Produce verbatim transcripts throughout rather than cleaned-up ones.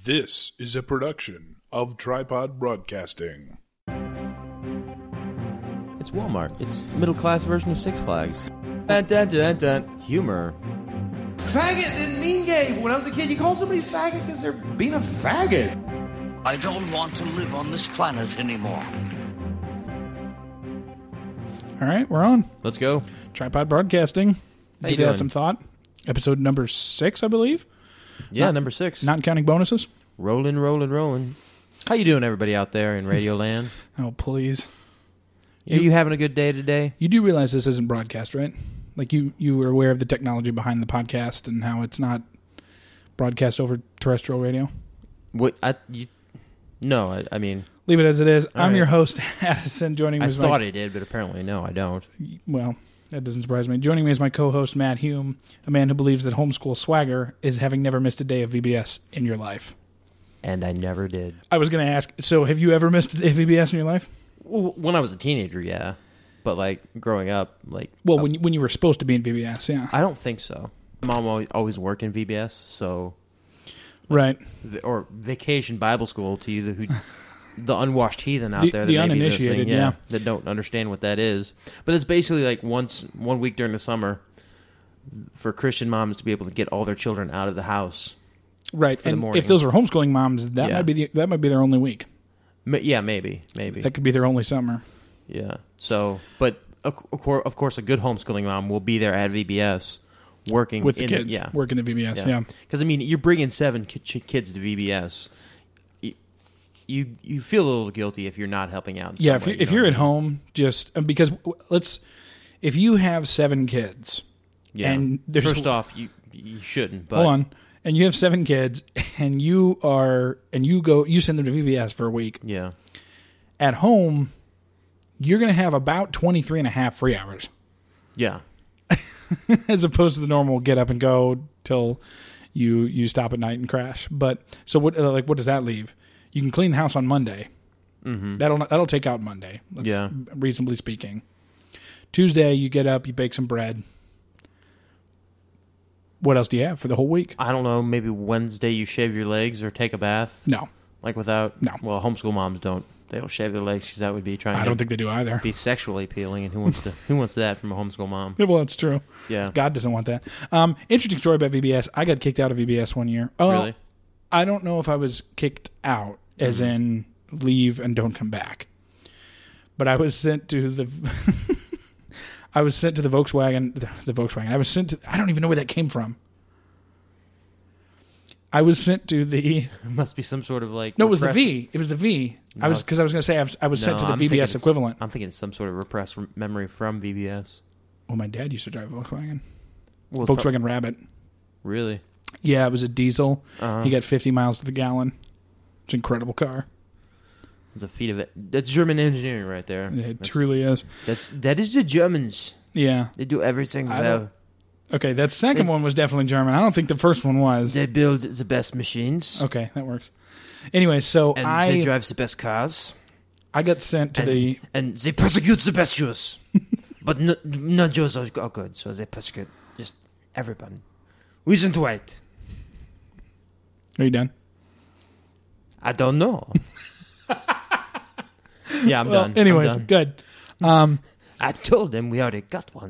This is a production of Tripod Broadcasting. It's Walmart. It's middle-class version of Six Flags. Dun, dun, dun, dun. Humor. Faggot didn't mean gay. When I was a kid, you called somebody faggot because they're being a faggot. I don't want to live on this planet anymore. All right, we're on. Let's go. Tripod Broadcasting. How Give you that doing? some thought. Episode number six, I believe. Yeah, Not- number six. Not counting bonuses. Rolling, rolling, rolling. How you doing, everybody out there in Radio Land? Oh, please. Are you having a good day today? You do realize this isn't broadcast, right? Like you, you were aware of the technology behind the podcast and how it's not broadcast over terrestrial radio? What? I, you, no, I, I mean... Leave it as it is. All I'm right. your host, Addison. Joining me I is thought my, I did, but apparently no, I don't. Well, that doesn't surprise me. Joining me is my co-host, Matt Hume, a man who believes that homeschool swagger is having never missed a day of V B S in your life. And I never did. I was going to ask, so have you ever missed a day of V B S in your life? Well, when I was a teenager, yeah. But, like, growing up, like... Well, uh, when you, when you were supposed to be in V B S, yeah. I don't think so. Mom always, always worked in V B S, so... Right. Or Vacation Bible School to you, who... the unwashed heathen out The- there that the may be uninitiated, listening, yeah. that don't understand what that is. But it's basically like once one week during the summer for Christian moms to be able to get all their children out of the house. Right. for the And morning. if those are homeschooling moms, that Yeah. might be the, that might be their only week. Ma- Yeah, maybe, maybe. That could be their only summer. Yeah. So, but of cour- of course, a good homeschooling mom will be there at V B S working With the in kids, yeah, working the V B S, yeah. Because I mean, you're bringing seven ki- ch- kids to V B S. You, you you feel a little guilty if you're not helping out. In Yeah, some if, way, you, you if know you're what at I mean? home, just because let's, if you have seven kids, Yeah. and there's First off, you you shouldn't. But hold on, and you have seven kids, and you are, and you go, you send them to V B S for a week. Yeah. At home, you're going to have about twenty-three and a half free hours, Yeah. as opposed to the normal get up and go till you you stop at night and crash. But so what? Uh, like, what does that leave? You can clean the house on Monday. Mm-hmm. That'll that'll take out Monday. That's Yeah. reasonably speaking. Tuesday, you get up, you bake some bread. What else do you have for the whole week? I don't know. Maybe Wednesday you shave your legs or take a bath. No, Like without. No. Well, homeschool moms don't. They don't shave their legs because that would be trying I to don't think they do either. be sexually appealing. And who wants to? Who wants that from a homeschool mom? Well, that's true. Yeah. God doesn't want that. Um, interesting story about V B S. I got kicked out of V B S one year. Oh, Really? I don't know if I was kicked out, as Mm-hmm. in leave and don't come back. But I was sent to the. I was sent to the Volkswagen. The, the Volkswagen. I was sent to. I don't even know where that came from. I was sent to the. It must be some sort of like. No, it was the repressed- V. It was the V. I No, was it's- because I was going to say I was, I was sent No, to the I'm V B S thinking it's- equivalent. I'm thinking it's some sort of repressed rem- memory from V B S. Well, my dad used to drive a Volkswagen. Well, it's prob- Volkswagen Rabbit. really? Yeah, it was a diesel. Uh-huh. He got fifty miles to the gallon. It's an incredible car. It's a feat of it. That's German engineering right there. It That's, truly is. That's that is the Germans. Yeah. They do everything I well. don't- Okay, that second one was definitely German. I don't think the first one was. They build the best machines. Okay, that works. Anyway, so And I they drive the best cars. I got sent to and, the. and they persecute the best Jews. But no, no Jews are are good, so they persecute just everyone. Who isn't white? Are you done? I don't know. yeah, I'm Well, done. I'm anyways, done. good. Um, I told them we already got one.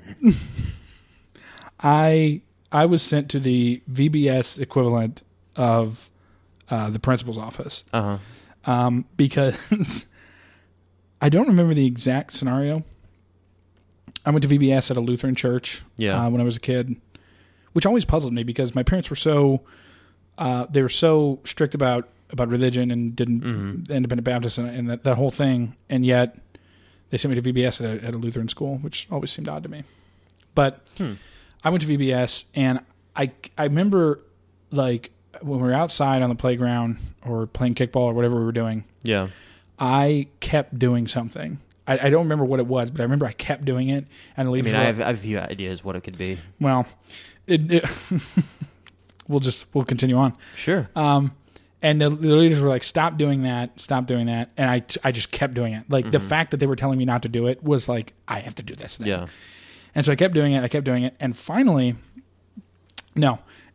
I I was sent to the V B S equivalent of uh, the principal's office. Uh huh. Um, because I don't remember the exact scenario. I went to V B S at a Lutheran church Yeah. uh, when I was a kid, which always puzzled me because my parents were so uh, they were so strict about, about religion and didn't Mm-hmm. independent Baptist and, and that, that whole thing, and yet they sent me to V B S at a, at a Lutheran school, which always seemed odd to me. But Hmm. I went to V B S, and I I remember like when we were outside on the playground or playing kickball or whatever we were doing. Yeah. I kept doing something. I, I don't remember what it was, but I remember I kept doing it. And the I leaders mean, were I like- have, I have a few ideas what it could be. well, it, it we'll just we'll continue on. Sure. Um, and the, the leaders were like, "Stop doing that! Stop doing that!" And I I just kept doing it. Like the fact that they were telling me not to do it was like, I have to do this thing. yeah. And so I kept doing it. I kept doing it, and finally, no.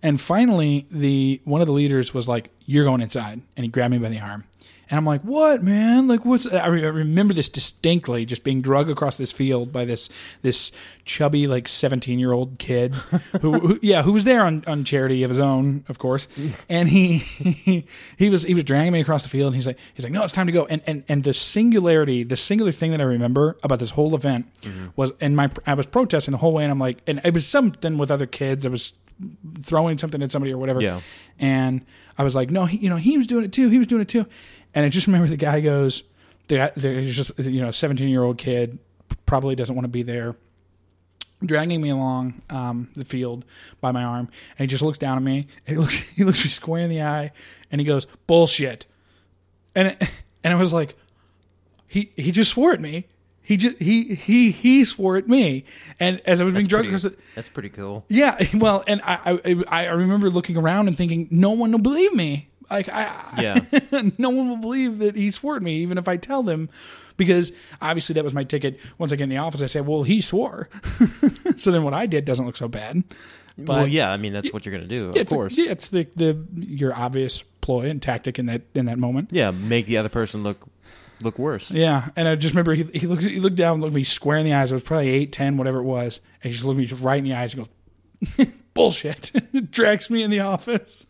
And finally, the one of the leaders was like, "You're going inside," and he grabbed me by the arm. And I'm like, "What, man? Like, what's?" I, re- I remember this distinctly, just being dragged across this field by this this chubby, like seventeen year old kid, who, who, yeah, who was there on, on charity of his own, of course. And he, he he was he was dragging me across the field, and he's like, he's like, "No, it's time to go." And and and the singularity, the singular thing that I remember about this whole event mm-hmm. was, and my I was protesting the whole way, and I'm like, and it was something with other kids. I was throwing something at somebody or whatever, yeah. And I was like, "No, he, you know, he was doing it too. He was doing it too." And I just remember the guy goes, the guy, there's just, you know, a seventeen-year-old kid, probably doesn't want to be there, dragging me along um, the field by my arm. And he just looks down at me, and he looks he looks me square in the eye, and he goes, "Bullshit." And it, and I was like, he he just swore at me. He just he he he swore at me. And as I was being dragged across it, that's pretty cool. Yeah, well, and I, I I remember looking around and thinking, no one will believe me. Like, I, yeah. no one will believe that he swore at me, even if I tell them, because obviously that was my ticket. Once I get in the office, I say, "Well, he swore." So then what I did doesn't look so bad. But well, yeah, I mean, that's what you're going to do, of it's, course. Yeah, it's the, the your obvious ploy and tactic in that in that moment. Yeah, make the other person look look worse. Yeah, and I just remember he he looked he looked down, looked me square in the eyes. I was probably eight, ten, whatever it was, and he just looked me right in the eyes and goes, "Bullshit!" Drags me in the office.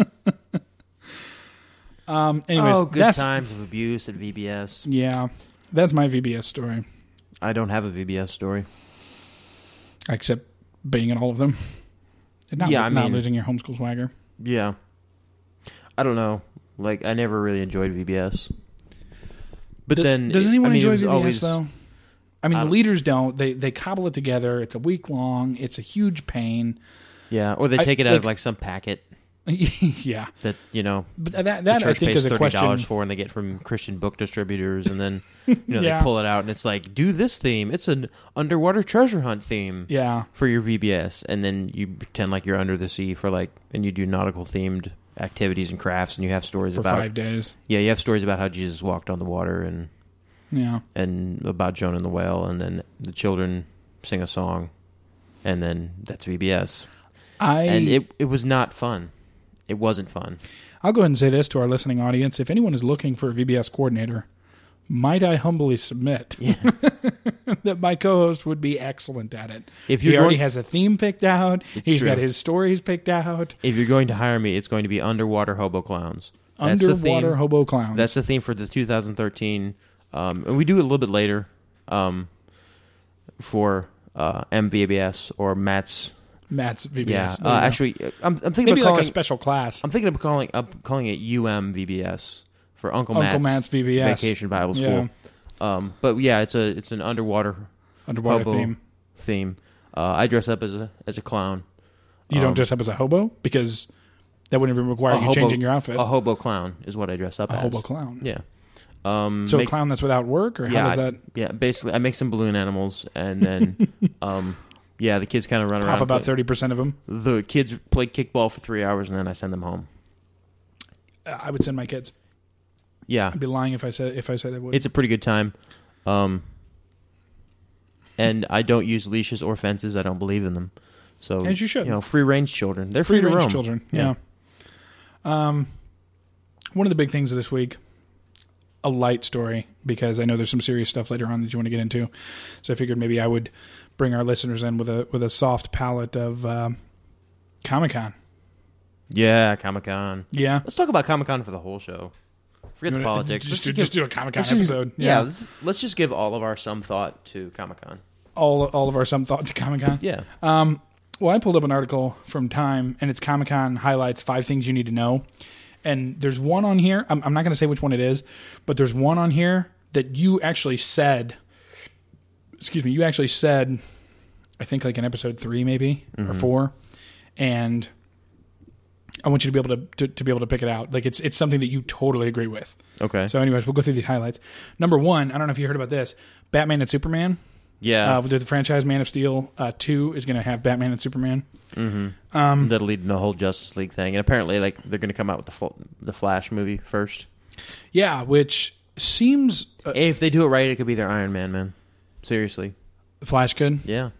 Um, anyways, oh, good that's, times of abuse at V B S. Yeah, that's my V B S story. I don't have a V B S story. Except being in all of them. And not, yeah, I not mean, losing your homeschool swagger. Yeah. I don't know. Like, I never really enjoyed V B S. But Do, then... Does anyone I mean, enjoy V B S, always, though? I mean, I the leaders don't. They they cobble it together. It's a week long. It's a huge pain. Yeah, or they take I, it out like, of, like, some packet. Yeah. That, you know, but that, that the church I think pays is a thirty dollars question. for, and they get from Christian book distributors, and then, you know, Yeah. they pull it out, and it's like, do this theme. It's an underwater treasure hunt theme Yeah. for your V B S, and then you pretend like you're under the sea for, like, and you do nautical-themed activities and crafts, and you have stories For about... five days. Yeah, you have stories about how Jesus walked on the water, and... Yeah. And about Jonah and the whale, and then the children sing a song, and then that's V B S. I and it it was not fun. It wasn't fun. I'll go ahead and say this to our listening audience. If anyone is looking for a V B S coordinator, might I humbly submit Yeah. that my co-host would be excellent at it. If he you're already going, has a theme picked out. It's He's true. got his stories picked out. If you're going to hire me, it's going to be underwater hobo clowns. That's the Underwater theme. hobo clowns. That's the theme for the two thousand thirteen. Um, and we do it a little bit later um, for uh, M V B S or Matt's. Matt's V B Yeah, S. uh, actually, I'm, I'm thinking maybe of like calling, a special class. I'm thinking of calling up calling it U M V B S for Uncle, Uncle Matt's, Matt's V B S. Vacation Bible School. Yeah. Um, but yeah, it's a it's an underwater Underwater hobo theme. Theme. Uh, I dress up as a as a clown. You um, don't dress up as a hobo because that wouldn't even require a you hobo- changing your outfit. A hobo clown is what I dress up A as. hobo clown. Yeah. Um, So make- a clown that's without work, or yeah, how does I- that yeah, basically, I make some balloon animals, and then, um, yeah, the kids kind of run pop around. about play- thirty percent of them? The kids play kickball for three hours, and then I send them home. I would send my kids. Yeah, I'd be lying if I said if I said I would. it's a pretty good time. Um, and I don't use leashes or fences. I don't believe in them. So As you should. You know, free range children. They're free, free to range roam. children. Yeah. Um, one of the big things of this week, a light story, because I know there's some serious stuff later on that you want to get into. So I figured maybe I would bring our listeners in with a with a soft palette of um, Comic-Con. Yeah, Comic Con. Yeah. Let's talk about Comic Con for the whole show. Forget You the wanna- politics. Just, Let's do, just give- do a Comic-Con let's just- episode. Yeah, Yeah. let's, let's just give all of our some thought to Comic Con. all all of our some thought to Comic-Con. Yeah. Um, well, I pulled up an article from Time, and it's Comic-Con highlights five things you need to know. And there's one on here. I'm, I'm not going to say which one it is, but there's one on here that you actually said. Excuse me. You actually said, I think like in episode three, maybe Mm-hmm. or four, and I want you to be able to, to to be able to pick it out. Like it's it's something that you totally agree with. Okay. So, anyways, we'll go through these highlights. Number one, I don't know if you heard about this. Batman and Superman. Yeah. Uh, the franchise Man of Steel uh, two is going to have Batman and Superman. Mm-hmm. Um, That'll lead to the whole Justice League thing, and apparently, like they're going to come out with the Fl- the Flash movie first. yeah, which seems uh, If they do it right, it could be their Iron Man, man. Seriously. Flash could. Yeah.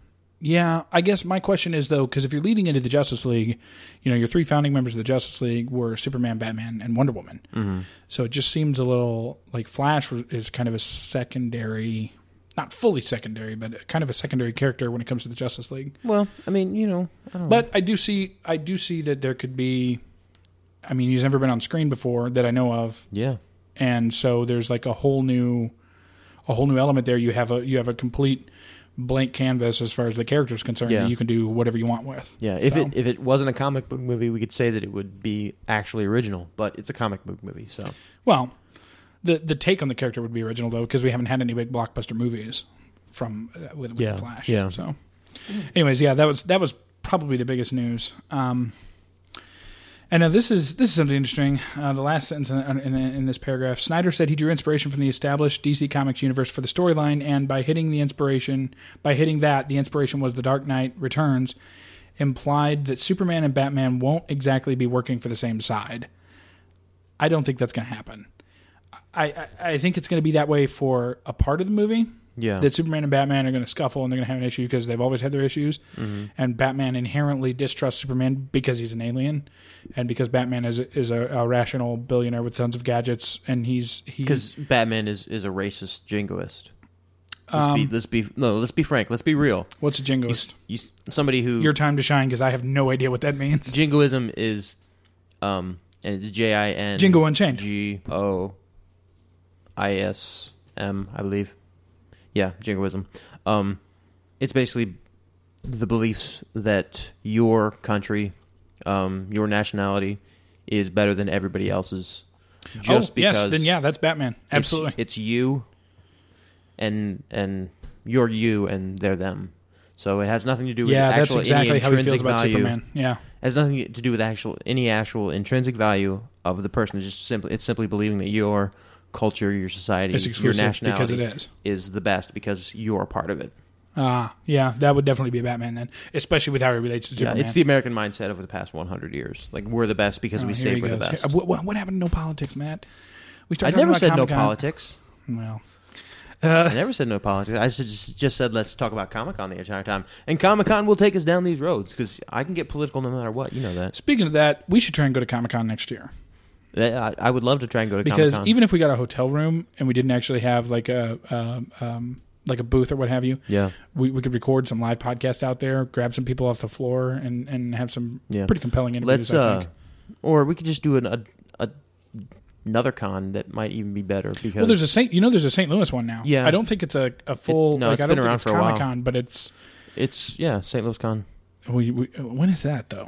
Yeah, I guess my question is, though, because if you're leading into the Justice League, you know, your three founding members of the Justice League were Superman, Batman, and Wonder Woman. Mm-hmm. So it just seems a little like Flash is kind of a secondary, not fully secondary, but kind of a secondary character when it comes to the Justice League. Well, I mean, you know. I don't but know. I do see I do see that there could be, I mean, he's never been on screen before that I know of. Yeah. And so there's like a whole new, a whole new element there. You have a you have a complete blank canvas as far as the character is concerned. Yeah. And you can do whatever you want with. Yeah, if So- it if it wasn't a comic book movie, we could say that it would be actually original, but it's a comic book movie, so. Well, the the take on the character would be original though, because we haven't had any big blockbuster movies from uh, with, with Yeah, the Flash. yeah. So, anyways, yeah, that was that was probably the biggest news. Um, and now this is this is something interesting. Uh, the last sentence in, in, in this paragraph: Snyder said he drew inspiration from the established D C Comics universe for the storyline, and by hitting the inspiration, by hitting that, the inspiration was The Dark Knight Returns, implied that Superman and Batman won't exactly be working for the same side. I don't think that's going to happen. I, I, I think it's going to be that way for a part of the movie. Yeah. That Superman and Batman are going to scuffle and they're going to have an issue because they've always had their issues. Mm-hmm. And Batman inherently distrusts Superman because he's an alien, and because Batman is is a, a rational billionaire with tons of gadgets, and he's he Because Batman is, is a racist jingoist. Let's, Um, be, let's be no. Let's be frank. Let's be real. what's a jingoist? You, somebody who Your time to shine, because I have no idea what that means. jingoism is, um, and it's J I N Jingo Unchained. G O I S M, I believe. Yeah, jingoism. Um, it's basically the beliefs that your country, um, your nationality, is better than everybody else's. Just oh, because yes, then yeah, that's Batman. it's- Absolutely. it's you, and and you're you, and they're them. So it has nothing to do with yeah, actual, that's exactly any how he intrinsic feels about value. Superman. Yeah. It has nothing to do with actual any actual intrinsic value of the person. It's just simply it's simply believing that your culture, your society, It's your exclusive nationality because it is. is the best because you're a part of it. Ah, yeah, that would definitely be a Batman then, especially with how he relates to Yeah, Superman. it's the American mindset over the past one hundred years. Like we're the best because Oh, we here say he we're the goes. best. Here- What, what happened to no politics, Matt? We I started never talking said about no Comic-Con. politics. Well, I never said no politics. I just, just said let's talk about Comic-Con the entire time. And Comic-Con will take us down these roads because I can get political no matter what. You know that. speaking of that, we should try and go to Comic-Con next year. I, I would love to try and go to Because Comic-Con. even if we got a hotel room and we didn't actually have like a um, um, like a booth or what have you, Yeah. we, we could record some live podcasts out there, grab some people off the floor, and, and have some Yeah. pretty compelling interviews. Let's, I uh, think. or we could just do an, a, a another con that might even be better because Well, there's a Saint. You know, there's a Saint Louis one now. Yeah. I don't think it's a, a full. It's- no, like, it's I don't been think around it's for a while. Comic-Con, but it's. it's yeah Saint Louis Con. We, we, when is that though?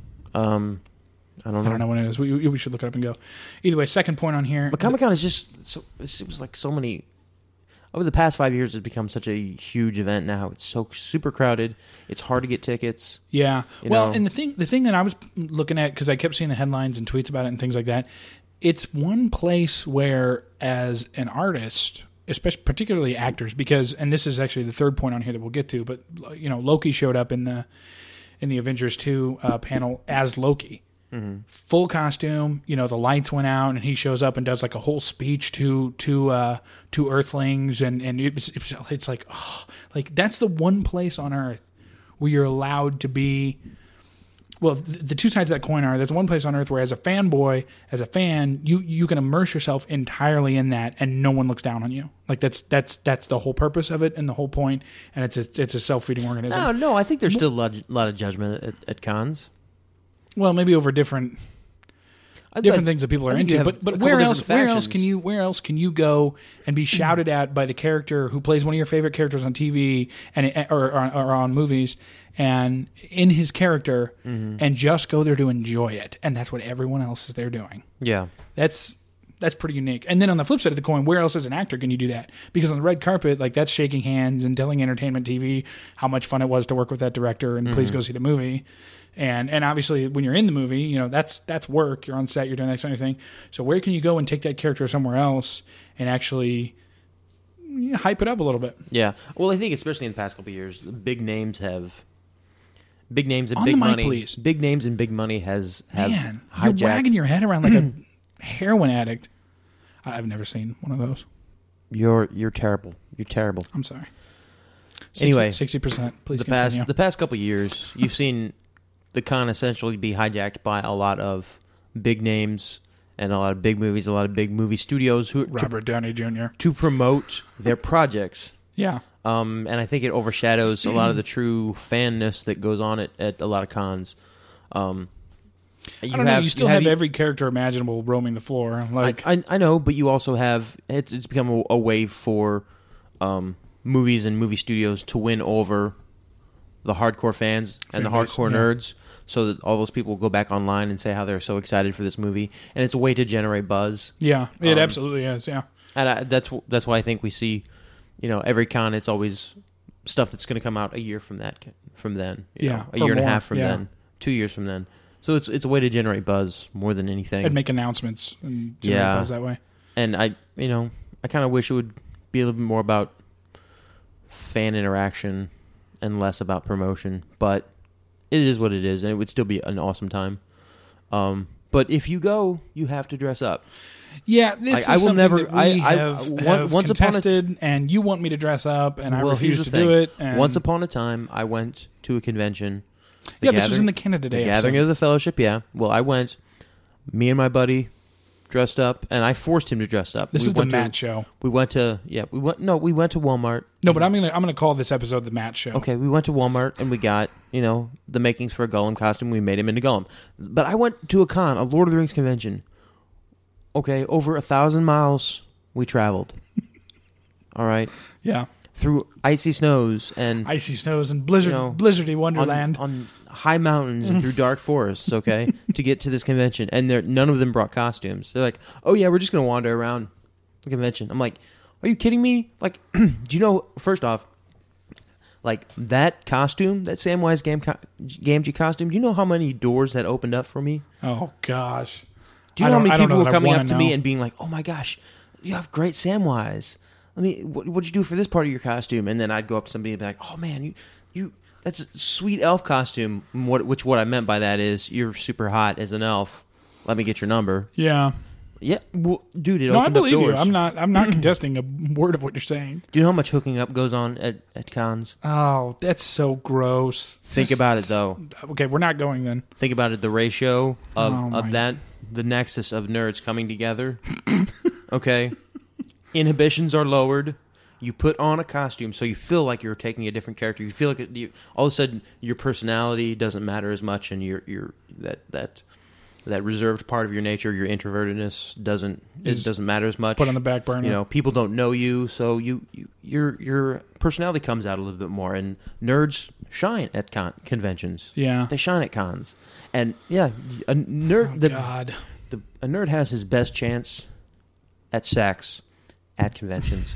Um, I don't know. I don't know when it is. We, we should look it up and go. Either way, second point on here. But Comic Con is just so it was like so many over the past five years. It's become such a huge event now. It's so super crowded. It's hard to get tickets. Yeah. You Well, know? and the thing the thing that I was looking at, because I kept seeing the headlines and tweets about it and things like that, it's one place where, as an artist, especially particularly actors, because, and this is actually the third point on here that we'll get to, but you know, Loki showed up in the in the Avengers two uh, panel as Loki. Mm-hmm. Full costume, you know, the lights went out, and he shows up and does like a whole speech to to uh, to Earthlings, and and it was, it was, it's like, oh, like that's the one place on Earth where you're allowed to be. Well, the, the two sides of that coin are: there's one place on Earth where, as a fanboy, as a fan, you you can immerse yourself entirely in that, and no one looks down on you. Like that's that's that's the whole purpose of it and the whole point, and it's a, it's a self-feeding organism. No, no, I think there's still a lot, lot of judgment at, at cons. Well, maybe over different I- different I- things that people I are think you into. have But but a couple where different else where else factions. can you where else can you go and be shouted at by the character who plays one of your favorite characters on T V and or or, or on movies and in his character Mm-hmm. and just go there to enjoy it, and that's what everyone else is there doing. Yeah, That's that's pretty unique. And then on the flip side of the coin, where else as an actor can you do that? Because on the red carpet, like that's shaking hands and telling Entertainment T V how much fun it was to work with that director and please go see the movie. And and obviously when you're in the movie, you know, that's that's work. You're on set, you're doing that kind of thing. So where can you go and take that character somewhere else and actually you know, hype it up a little bit? yeah. Well, I think especially in the past couple of years, the big names have big names and On big the mic, money. please. Big names and big money has have Man, you're hijacked. wagging your head around like a heroin addict. I- I've never seen one of those. You're you're terrible. You're terrible. I'm sorry. Anyway, sixty percent. Please the continue. past the past couple years, you've seen the con essentially be hijacked by a lot of big names and a lot of big movies, a lot of big movie studios who Robert to, Downey Junior to promote their projects. Yeah. Um, and I think it overshadows a lot of the true fanness that goes on at, at a lot of cons. Um, you I don't know. have, You still you have, have every character imaginable roaming the floor. Like I, I, I know, but you also have it's it's become a, a way for um, movies and movie studios to win over the hardcore fans and the Fan base, hardcore yeah. nerds, so that all those people go back online and say how they're so excited for this movie, and it's a way to generate buzz. yeah, it Um, absolutely is. Yeah. And I, that's that's why I think we see, you know, every con it's always stuff that's going to come out a year from that from then. You Yeah, know, a or year and a more, half from yeah. then, two years from then. So it's it's a way to generate buzz more than anything. And make announcements and generate Yeah. buzz that way. And I, you know, I kind of wish it would be a little bit more about fan interaction and less about promotion. But it is what it is, and it would still be an awesome time. Um, but if you go, you have to dress up. Yeah, this I- I is will something never- that we I- I- have, one- have once upon a- contested, and you want me to dress up, and I Well, refuse here's to the do thing. it. And Once upon a time, I went to a convention. The yeah, this was gathering- in the Canada Day The episode. Gathering of the Fellowship, yeah. Well, I went, me and my buddy dressed up, and I forced him to dress up. This we is the went Matt to, show. We went to, yeah, we went, no, we went to Walmart. No, but I'm gonna I'm gonna call this episode the Matt show. Okay, we went to Walmart, and we got, you know, the makings for a Gollum costume. We made him into Gollum. But I went to a con, a Lord of the Rings convention. Okay, over a thousand miles we traveled. All right. Yeah, Through icy snows and icy snows and blizzard, You know, blizzardy on, wonderland. on high mountains and through dark forests, okay, to get to this convention. And they're- none of them brought costumes. They're like, oh, yeah, we're just going to wander around the convention. I'm like, are you kidding me? Like, do you know, first off, like, that costume, that Samwise Gam- Gamgee costume, do you know how many doors that opened up for me? Oh gosh, Do you I know how don't- many I don't people know were that I coming wanna up to me know. and being like, oh, my gosh, you have great Samwise. Let me, what, what'd you do for this part of your costume? And then I'd go up to somebody and be like, oh, man, you, you, that's a sweet elf costume. What, which what I meant by that is you're super hot as an elf. Let me get your number. yeah. Yeah, well, dude, it No, I opened up believe you. doors. I'm not. I'm not contesting a word of what you're saying. Do you know how much hooking up goes on at, at cons? Oh, that's so gross. Think about it, though. Okay, we're not going then. Think about it, the ratio of, Oh, my- of that, the nexus of nerds coming together. Okay? Inhibitions are lowered. You put on a costume so you feel like you're taking a different character. You feel like it, you, all of a sudden your personality doesn't matter as much, and your your that that that reserved part of your nature, your introvertedness, doesn't it Is doesn't matter as much. Put on the back burner. You know, people don't know you, so you, you your your personality comes out a little bit more. And nerds shine at con- conventions. Yeah. They shine at cons, and yeah, a nerd. Oh, the, God. the a nerd has his best chance at sex at conventions.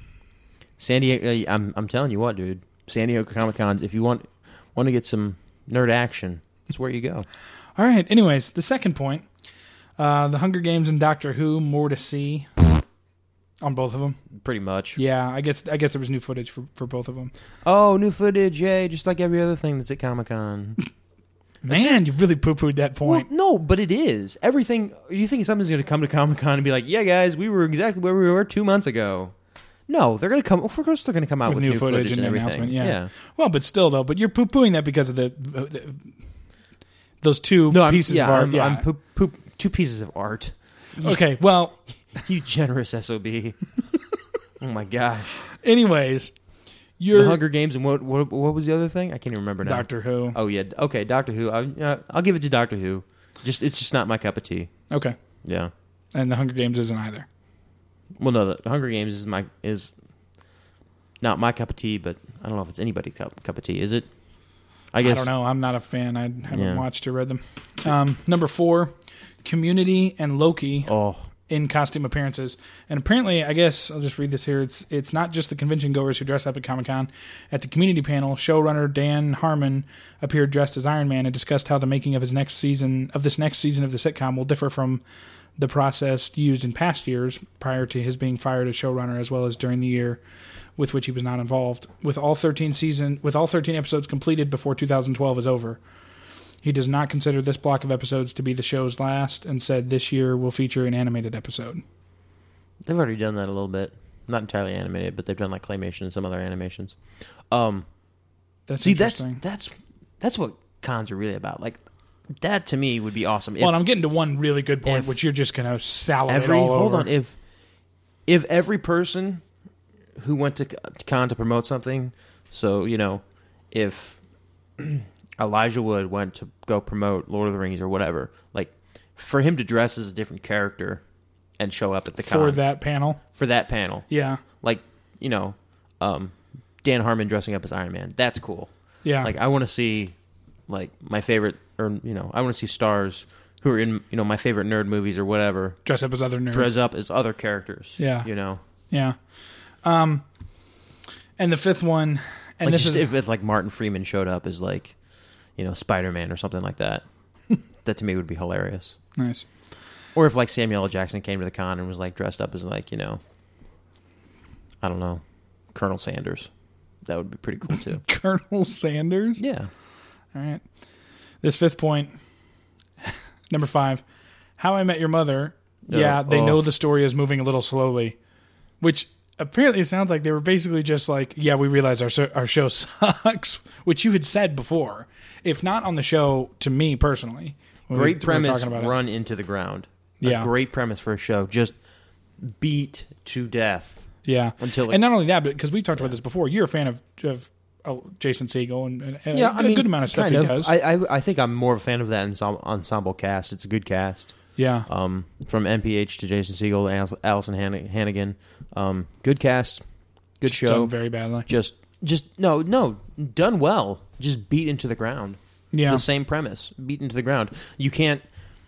San Diego, I'm I'm telling you what, dude. San Diego Comic Cons. If you want want to get some nerd action, that's where you go. All right. Anyways, the second point: uh, the Hunger Games and Doctor Who. More to see on both of them. Pretty much. Yeah, I guess I guess there was new footage for, for both of them. Oh, new footage, yay! Just like every other thing that's at Comic Con. Man, you really poo pooed that Well, point. no, but it is everything. You think something's going to come to Comic Con and be like, "Yeah, guys, we were exactly where we were two months ago." No, they're going to come. Of course, they're going to come out With with, new new footage and, and everything. announcement, yeah. yeah. Well, but still though, but you're poo pooing that because of the, the those two No, I'm, pieces yeah, of art. I'm, yeah. I'm poop, poop, two pieces of art. Okay. Well, You generous S O B. Oh my gosh. anyways, The you're Hunger Games and what, what? What was the other thing? I can't even remember now. Doctor Who. Oh yeah. Okay, Doctor Who. I, uh, I'll give it to Doctor Who. Just it's just not my cup of tea. Okay. Yeah. And the Hunger Games isn't either. Well, no, the Hunger Games is my is not my cup of tea, but I don't know if it's anybody's cup, cup of tea. Is it? I I, guess. don't know. I'm not a fan. I haven't Yeah. watched or read them. Um, number four, Community and Loki Oh, in costume appearances. And apparently, I guess I'll just read this here. It's it's not just the convention goers who dress up at Comic Con. At the Community panel, showrunner Dan Harmon appeared dressed as Iron Man and discussed how the making of his next season of this next season of the sitcom will differ from the process used in past years prior to his being fired as showrunner, as well as during the year with which he was not involved. With all thirteen season with all thirteen episodes completed before two thousand twelve is over. He does not consider this block of episodes to be the show's last and said this year will feature an animated episode. they've already done that a little bit. not entirely animated, but they've done like claymation and some other animations. Um, That's see, that's interesting. that's that's what cons are really about. Like that to me would be awesome. Well, If and I'm getting to one really good point, if which you're just going to salivate every all over. hold on, if if every person who went to, to con to promote something, so you know, if Elijah Wood went to go promote Lord of the Rings or whatever, like for him to dress as a different character and show up at the con for that panel. for that panel, Yeah. like you know, um, Dan Harmon dressing up as Iron Man, that's cool. Yeah. Like I want to see like my favorite, or you know, I want to see stars who are in you know my favorite nerd movies or whatever Dress up as other nerds. dress up as other characters. Yeah. you know, Yeah. Um, and the fifth one, and like this just is if, if like Martin Freeman showed up as like you know Spider-Man or something like that, that to me would be hilarious. nice. Or if like Samuel L. Jackson came to the con and was like dressed up as like you know, I don't know, Colonel Sanders, that would be pretty cool too. Colonel Sanders. Yeah. All right. This fifth point, number five, How I Met Your Mother. Oh, Yeah, they oh. know the story is moving a little slowly, which apparently it sounds like they were basically just like, yeah, we realize our so- our show sucks, which you had said before. If not on the show, to me personally. when we- Great we were premise, talking about it. run into the ground. Yeah. A great premise for a show. Just beat to death. Yeah. Until it- and not only that, but because we've talked about this before, you're a fan of, of uh, Jason Segel and, and Yeah, a, I mean, a good amount of stuff kind he of. does. I, I I think I'm more of a fan of that ensemble, ensemble cast. It's a good cast. yeah. Um, from M P H to Jason Segel, Al- Allison Han- Hannigan. Um, good cast, good Just show. done very badly. Just, just no, no, done well. Just beat into the ground. Yeah. The same premise, beat into the ground. You can't.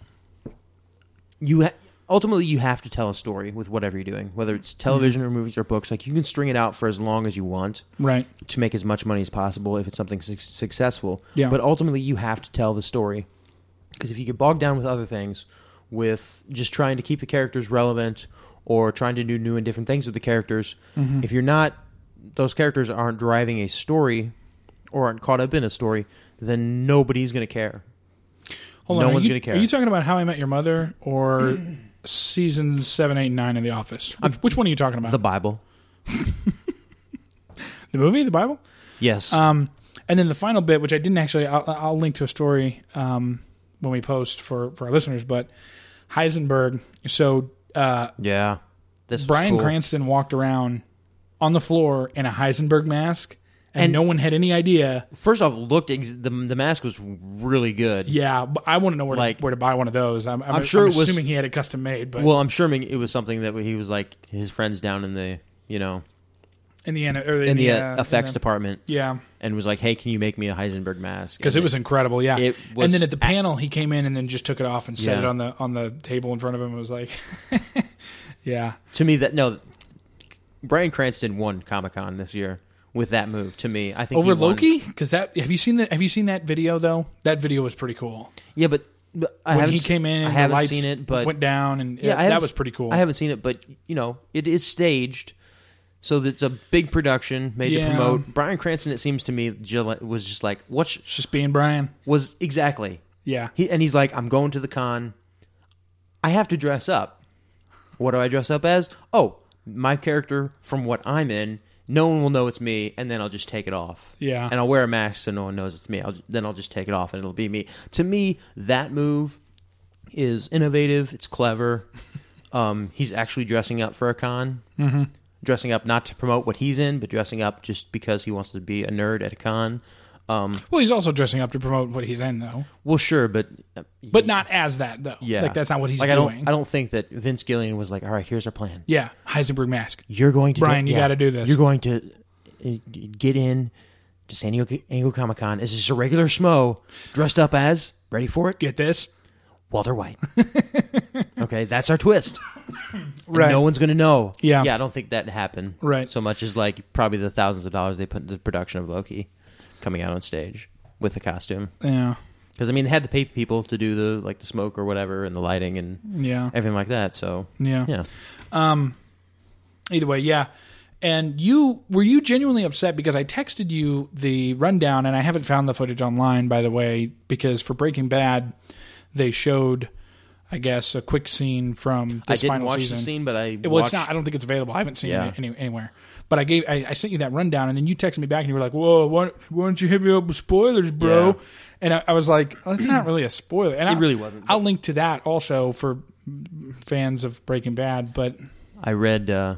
You ha- ultimately you have to tell a story with whatever you're doing, whether it's television or movies or books. Like you can string it out for as long as you want Right. to make as much money as possible if it's something su- successful. Yeah. But ultimately, you have to tell the story because if you get bogged down with other things, with just trying to keep the characters relevant or trying to do new and different things with the characters, Mm-hmm. if you're not, those characters aren't driving a story or aren't caught up in a story, then nobody's going to care. Hold no on. one's are you, going to care. Are you talking about How I Met Your Mother or seasons seven, eight, and nine of The Office? Which, which one are you talking about? The Bible. The movie, The Bible? Yes. Um, and then the final bit, which I didn't actually, I'll, I'll link to a story um, when we post for, for our listeners, but Heisenberg. So uh, yeah. This was Bryan cool. Cranston walked around on the floor in a Heisenberg mask, and, And- no one had any idea. First off, looked ex- the the mask was really good. Yeah, but I want to know where, Like- to, where to buy one of those. I'm, I'm, I'm sure I'm it was- assuming he had it custom made, but Well, I'm sure it was something that he was like his friends down in the you know in the end, or in the uh, uh, effects in the- department, yeah. and was like, "Hey, can you make me a Heisenberg mask?" Because And it was incredible, yeah. it was- and then at the panel, he came in and then just took it off and set Yeah. it on the on the table in front of him. It was like, yeah, to me that no, Bryan Cranston won Comic Con this year with that move. To me, I think over he won. Loki. Because that have you seen that? Have you seen that video though? That video was pretty cool. Yeah, but, but I When haven't he s- came in, I and haven't the lights seen it, but went down, and yeah, it- I that haven't was s- pretty cool. I haven't seen it, but you know, it is staged, so it's a big production made Yeah. to promote. Bryan Cranston, it seems to me, Jill- was just like, "What's It's just being Brian. was exactly." Yeah, He and he's like, "I'm going to the con. I have to dress up. What do I dress up as? Oh, my character from what I'm in. No one will know it's me, and then I'll just take it off. Yeah. and I'll wear a mask so no one knows it's me. I'll, then I'll just take it off, and it'll be me. To me, that move is innovative. It's clever. um, he's actually dressing up for a con. Mm-hmm. Dressing up not to promote what he's in, but dressing up just because he wants to be a nerd at a con. Um, well, he's also dressing up to promote what he's in, though, well, sure, but uh, but not as that though. Yeah, like that's not what he's like, I doing. don't, I don't think that Vince Gilligan was like, "All right, here's our plan. yeah, Heisenberg mask. You're going to Brian, you yeah, gotta do this. You're going to uh, get in to San Diego, Diego Comic Con as just a regular schmo dressed up as ready for it, Get this, Walter White. Okay, that's our twist. And right? no one's going to know. Yeah. yeah. I don't think that happened. Right. So much as like probably the thousands of dollars they put into the production of Loki coming out on stage with the costume. Yeah, Because I mean, they had to pay people to do the like the smoke or whatever and the lighting and yeah, everything like that. So yeah. yeah. Either way, yeah. And you were you genuinely upset because I texted you the rundown, and I haven't found the footage online, by the way, because for Breaking Bad, they showed I guess, a quick scene from I this didn't final watch season. the scene, but I Well, watched, it's not. I don't think it's available. I haven't seen Yeah. it any, anywhere. But I gave. I, I sent you that rundown, and then you texted me back, and you were like, "Whoa, why, why don't you hit me up with spoilers, bro?" Yeah. And I, I was like, well, "It's not really a spoiler." And It I, really wasn't. I'll link to that also for fans of Breaking Bad. But I read uh,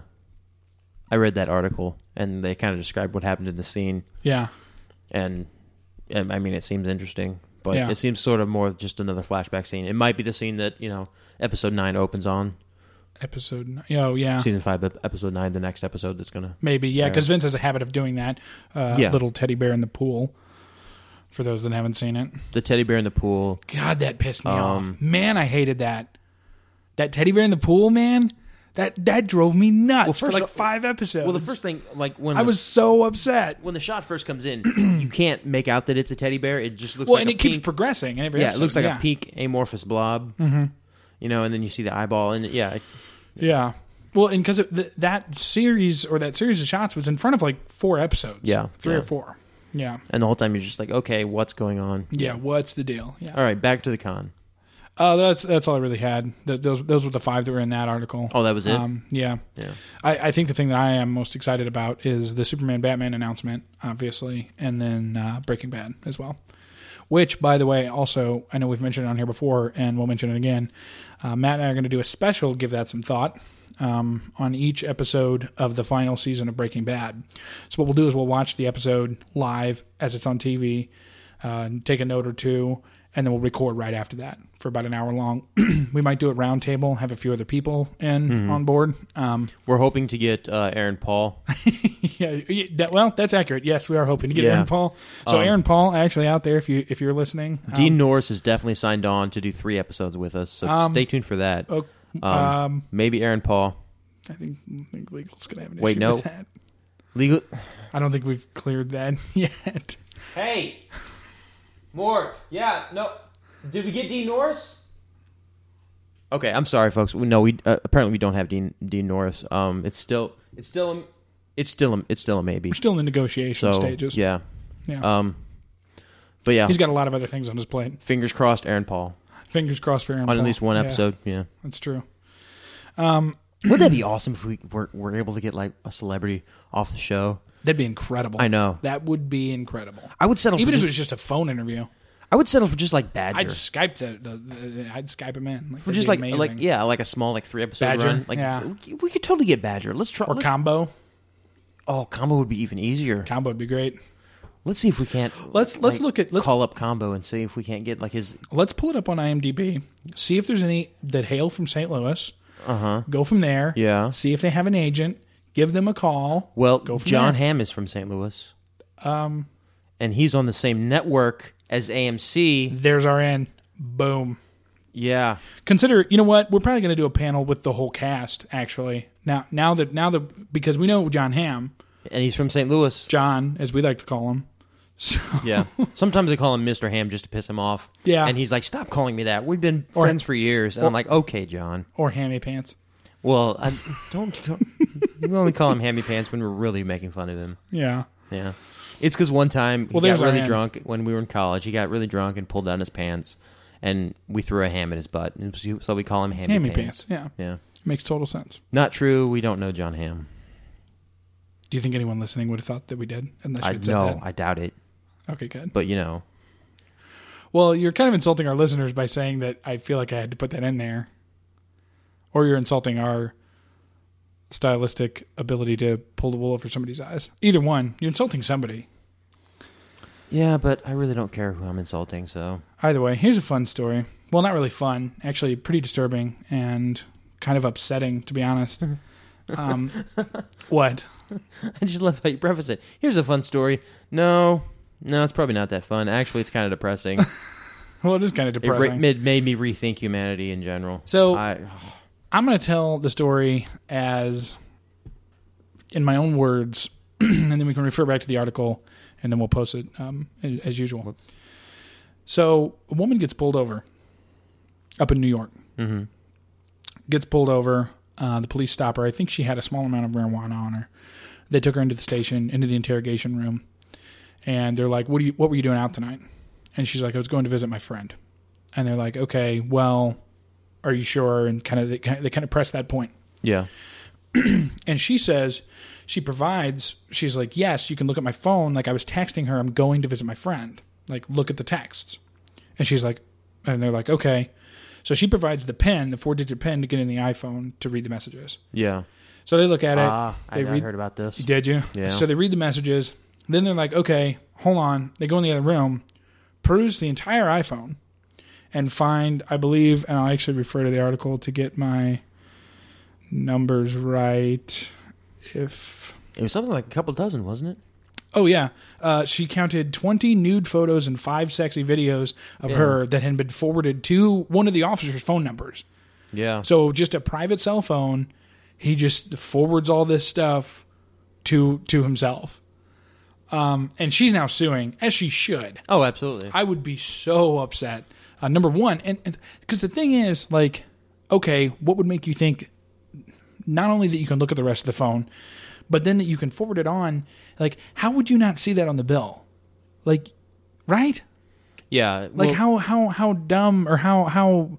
I read that article, and they kind of described what happened in the scene, yeah, and, and I mean, it seems interesting, but Yeah. it seems sort of more just another flashback scene. It might be the scene that, you know, episode nine opens on. episode. nine- Oh, yeah, Season five, ep- episode nine, the next episode that's gonna. maybe. Yeah, Yeah. because Vince has a habit of doing that. Uh, Yeah. Little teddy bear in the pool. For those that haven't seen it, The teddy bear in the pool. God, that pissed me Um, off. Man, I hated that. That teddy bear in the pool, man. That that drove me nuts Well, for first like of- five episodes. Well, the first thing, like when I the, was so upset. when the shot first comes in, you can't make out that it's a teddy bear. It just looks Well, like and a it keeps pink, progressing. In every yeah, episode. it looks like yeah. a pink amorphous blob. Mm-hmm. You know, and then you see the eyeball, and yeah, it- Yeah. Well, and because th- that series or that series of shots was in front of like four episodes. Yeah, Three yeah. or four. Yeah. and the whole time you're just like, okay, what's going on? Yeah. What's the deal? Yeah. All right, back to the con. Oh, that's that's all I really had. Th those those were the five that were in that article. Oh, that was it. Um, yeah. Yeah. I, I think the thing that I am most excited about is the Superman Batman announcement, obviously, and then uh, Breaking Bad as well. Which, by the way, also, I know we've mentioned it on here before, and we'll mention it again. Uh, Matt and I are going to do a special, Give That Some Thought, um, on each episode of the final season of Breaking Bad. So what we'll do is we'll watch the episode live as it's on T V, uh, and take a note or two, and then we'll record right after that for about an hour long. We might do it round table, have a few other people in Mm-hmm. on board. Um, We're hoping to get uh, Aaron Paul. yeah, yeah, that, well, that's accurate. Yes, we are hoping to get Yeah. Aaron Paul. So Um, Aaron Paul, actually out there, if you if you're listening, um, Dean Norris is definitely signed on to do three episodes with us, so Um, stay tuned for that. oh, Um, um, maybe Aaron Paul. I think I think legal's gonna have an Wait, issue no. with that. Legal. I don't think we've cleared that yet. Hey, Mort. Yeah, no. Did we get Dean Norris? Okay, I'm sorry, folks. We- No, we uh, apparently we don't have Dean Dean Norris. Um, it's still it's still a, it's still a, it's still a maybe. We're still in the negotiation So stages. yeah, yeah. um, but yeah, He's got a lot of other things on his plate. fingers crossed. Aaron Paul Fingers crossed for Aaron on Paul. at least one Yeah, episode. Yeah, that's true. wouldn't that be awesome if we were, were able to get like a celebrity off the show? That'd be incredible. I know. That would be incredible. I would settle Even for if it just, was just a phone interview. I would settle for just like Badger. I'd Skype the, the, the I'd Skype him in. Like, for that'd just be like amazing. like yeah, like a small like three episode Badger, run. Like yeah. we, we could totally get Badger. Let's try. Or let's- combo. oh, combo would be even easier. Combo would be great. Let's see if we can't. Let's- let's like, look at- let's- call up combo and see if we can't get like his. Let's pull it up on IMDb. See if there's any that hail from Saint Louis. Uh huh. Go from there. Yeah. See if they have an agent. Give them a call. Well, Go from John there. Hamm is from Saint Louis, Um, and he's on the same network as A M C. there's our end. Boom. Yeah. Consider, you know what? We're probably going to do a panel with the whole cast. Actually, now, now that now that because we know John Hamm, And he's from Saint Louis. John, as we like to call him. So, Yeah. Sometimes I call him Mister Ham just to piss him off. Yeah. And he's like, "Stop calling me that. We've been Or- friends for years." And I'm like, "Okay, John." or Hammy Pants. Well, I, don't. We only call him Hammy Pants when we're really making fun of him. Yeah. Yeah. It's because one time he Well, there's got our really end. drunk when we were in college. He got really drunk and pulled down his pants, and we threw a ham in his butt. And so we call him Hammy, Hammy Pants. Pants. Yeah. Yeah. Makes total sense. Not true. We don't know John Hamm. Do you think anyone listening would have thought that we did? Unless I you'd said no, that. I doubt it. Okay, good. But you know, Well, you're kind of insulting our listeners by saying that I feel like I had to put that in there. Or you're insulting our stylistic ability to pull the wool over somebody's eyes. Either one. You're insulting somebody. yeah. But I really don't care who I'm insulting. So Either way, here's a fun story. Well, not really fun. Actually, pretty disturbing and kind of upsetting, to be honest. Um, what? I just love how you preface it. Here's a fun story. No, no, it's probably not that fun. Actually, it's kind of depressing. Well, it is kind of It, ra- depressing. it made me rethink humanity in general. So- I, I'm going to tell the story as in my own words, and then we can refer back to the article, and then we'll post it um, as usual. So a woman gets pulled over up in New York. mm-hmm. Gets pulled over. Uh, the police stop her. I think she had a small amount of marijuana on her. They took her into the station, into the interrogation room, and they're like, "What do you? What were you doing out tonight?" And she's like, "I was going to visit my friend." And they're like, "Okay, well, are you sure? And kind of they, they kind of press that point. Yeah. And she says, she provides, she's like, yes, you can look at my phone. Like I was texting her, I'm going to visit my friend. Like, look at the texts. And she's like, and they're like, okay. So she provides the pen, the four-digit pen to get in the iPhone to read the messages. Yeah. So they look at it. Ah, they I, read, I heard about this. Did you? Yeah. So they read the messages. Then they're like, okay, hold on. They go in the other room, peruse the entire iPhone, and find, I believe, and I'll actually refer to the article to get my numbers right. If It was something like a couple dozen, wasn't it? Oh, yeah. Uh, she counted twenty nude photos and five sexy videos of Yeah. her that had been forwarded to one of the officer's phone numbers. Yeah. So just a private cell phone, he just forwards all this stuff to to himself. Um, and she's now suing, as she should. Oh, absolutely. I would be so upset. Uh, number one, and because the thing is, like, okay, what would make you think not only that you can look at the rest of the phone, but then that you can forward it on? Like, how would you not see that on the bill? Like, right? Yeah. Like, well, how how how dumb or how how.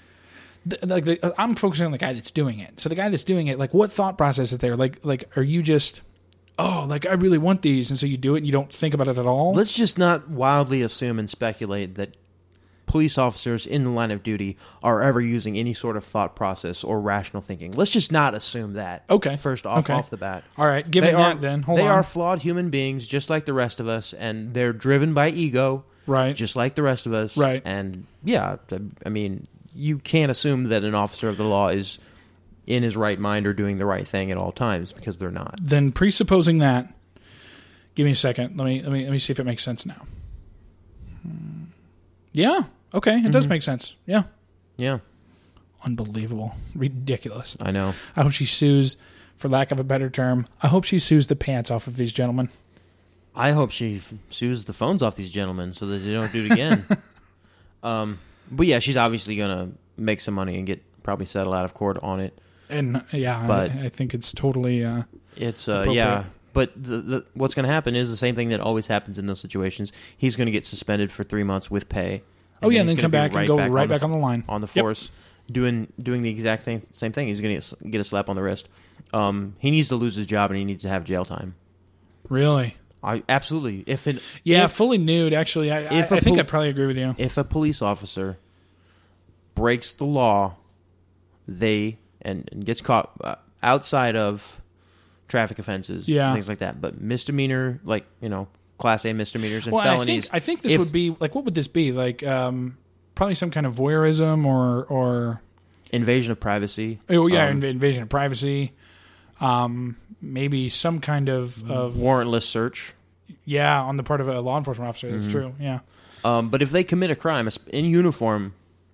th- Like the, I'm focusing on the guy that's doing it. So the guy that's doing it, like, what thought process is there? Like, like, are you just, oh, like I really want these, and so you do it, and you don't think about it at all? Let's just not wildly assume and speculate that police officers in the line of duty are ever using any sort of thought process or rational thinking. Let's just not assume that. Okay. First off, Okay. off the bat. All right, given They are, that, then hold they on. are flawed human beings, just like the rest of us, and they're driven by ego, Right. just like the rest of us. Right. And yeah, I mean, you can't assume that an officer of the law is in his right mind or doing the right thing at all times, because they're not. Then presupposing that, give me a second. Let me let me let me see if it makes sense now. Hmm. Yeah. Okay. It does make sense. Yeah. Yeah, Unbelievable. Ridiculous. I know. I hope she sues, for lack of a better term. I hope she sues the pants off of these gentlemen. I hope she f- sues the phones off these gentlemen so that they don't do it again. um, but yeah, she's obviously going to make some money and get probably settle out of court on it. And uh, yeah, But- I, I think it's totally. Uh, It's uh, Appropriate. yeah, but the, the, what's going to happen is the same thing that always happens in those situations. He's going to get suspended for three months with pay. oh yeah, and he's then come gonna be back and go right on back the, on the line on the Yep. force, doing doing the exact same same thing. He's going to get a slap on the wrist. Um, he needs to lose his job and he needs to have jail time. Really? I absolutely. If an Yeah, if, fully nude. Actually, I, I, if a I think pol- I probably agree with you. if a police officer breaks the law, they and, and gets caught uh, outside of traffic offenses, Yeah. things like that. But misdemeanor, like you know, class A misdemeanors and Well, I felonies. think I think this if- would be like, what would this be like? Um, probably some kind of voyeurism or or invasion of privacy. oh yeah, um, inv- invasion of privacy. Um, maybe some kind of, of warrantless search. yeah on the part of a law enforcement officer. That's Mm-hmm. true. Yeah. Um, but if they commit a crime es- in uniform,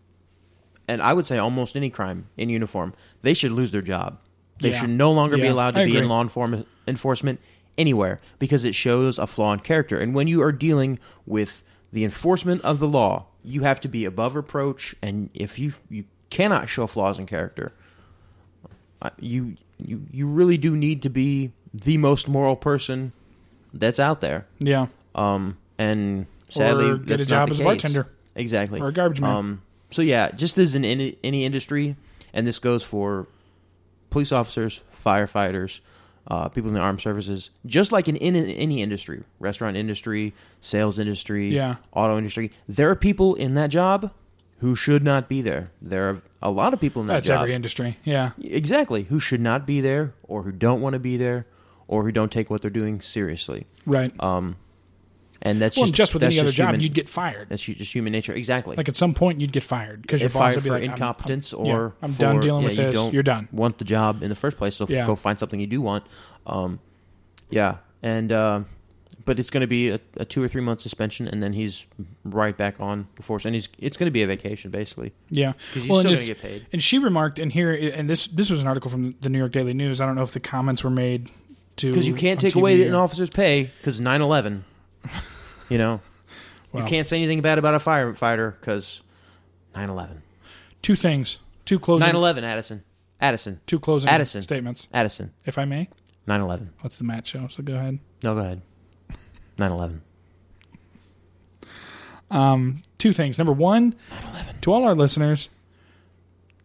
and I would say almost any crime in uniform, they should lose their job. They Yeah. should no longer be Yeah, allowed to I be in agree. law enform- enforcement anywhere, because it shows a flaw in character. And when you are dealing with the enforcement of the law, you have to be above reproach. And if you, you cannot show flaws in character, uh, you you you really do need to be the most moral person that's out there. Yeah. Um, and sadly, Or get that's a job not the as a case. bartender. Exactly. Or a garbage man. Um, so yeah, just as in any, any industry, and this goes for police officers, firefighters, uh, people in the armed services, just like in, in any industry, restaurant industry, sales industry, Yeah. auto industry, there are people in that job who should not be there. There are a lot of people in that That's job. every industry. Yeah. Exactly. Who should not be there, or who don't want to be there, or who don't take what they're doing seriously. Right. Um, and that's well, just, just with that's any other just job, human- you'd get fired. That's hu- just human nature. Exactly. Like at some point, you'd get fired because your If boss fired would be for like, I'm- incompetence I'm, or yeah, I'm for- done dealing yeah, with you this. don't You're done. want the job in the first place, so f- Yeah. go find something you do want. Um, yeah, and uh, but it's going to be a, a two or three month suspension, and then he's right back on the force, and he's it's going to be a vacation basically. Yeah, 'Cause he's well, still and gonna if- get paid. And she remarked, and here, and this this was an article from the New York Daily News. I don't know if the comments were made to Because you can't on take T V away or- an officer's pay because nine eleven. You know, Well. you can't say anything bad about a firefighter because nine eleven. Two things, two closing, nine eleven, Addison. Addison. two closing Addison. statements, Addison. if I may. nine eleven. What's the match show? So go ahead. No, go ahead. nine eleven. Um, two things. Number one, to all our listeners,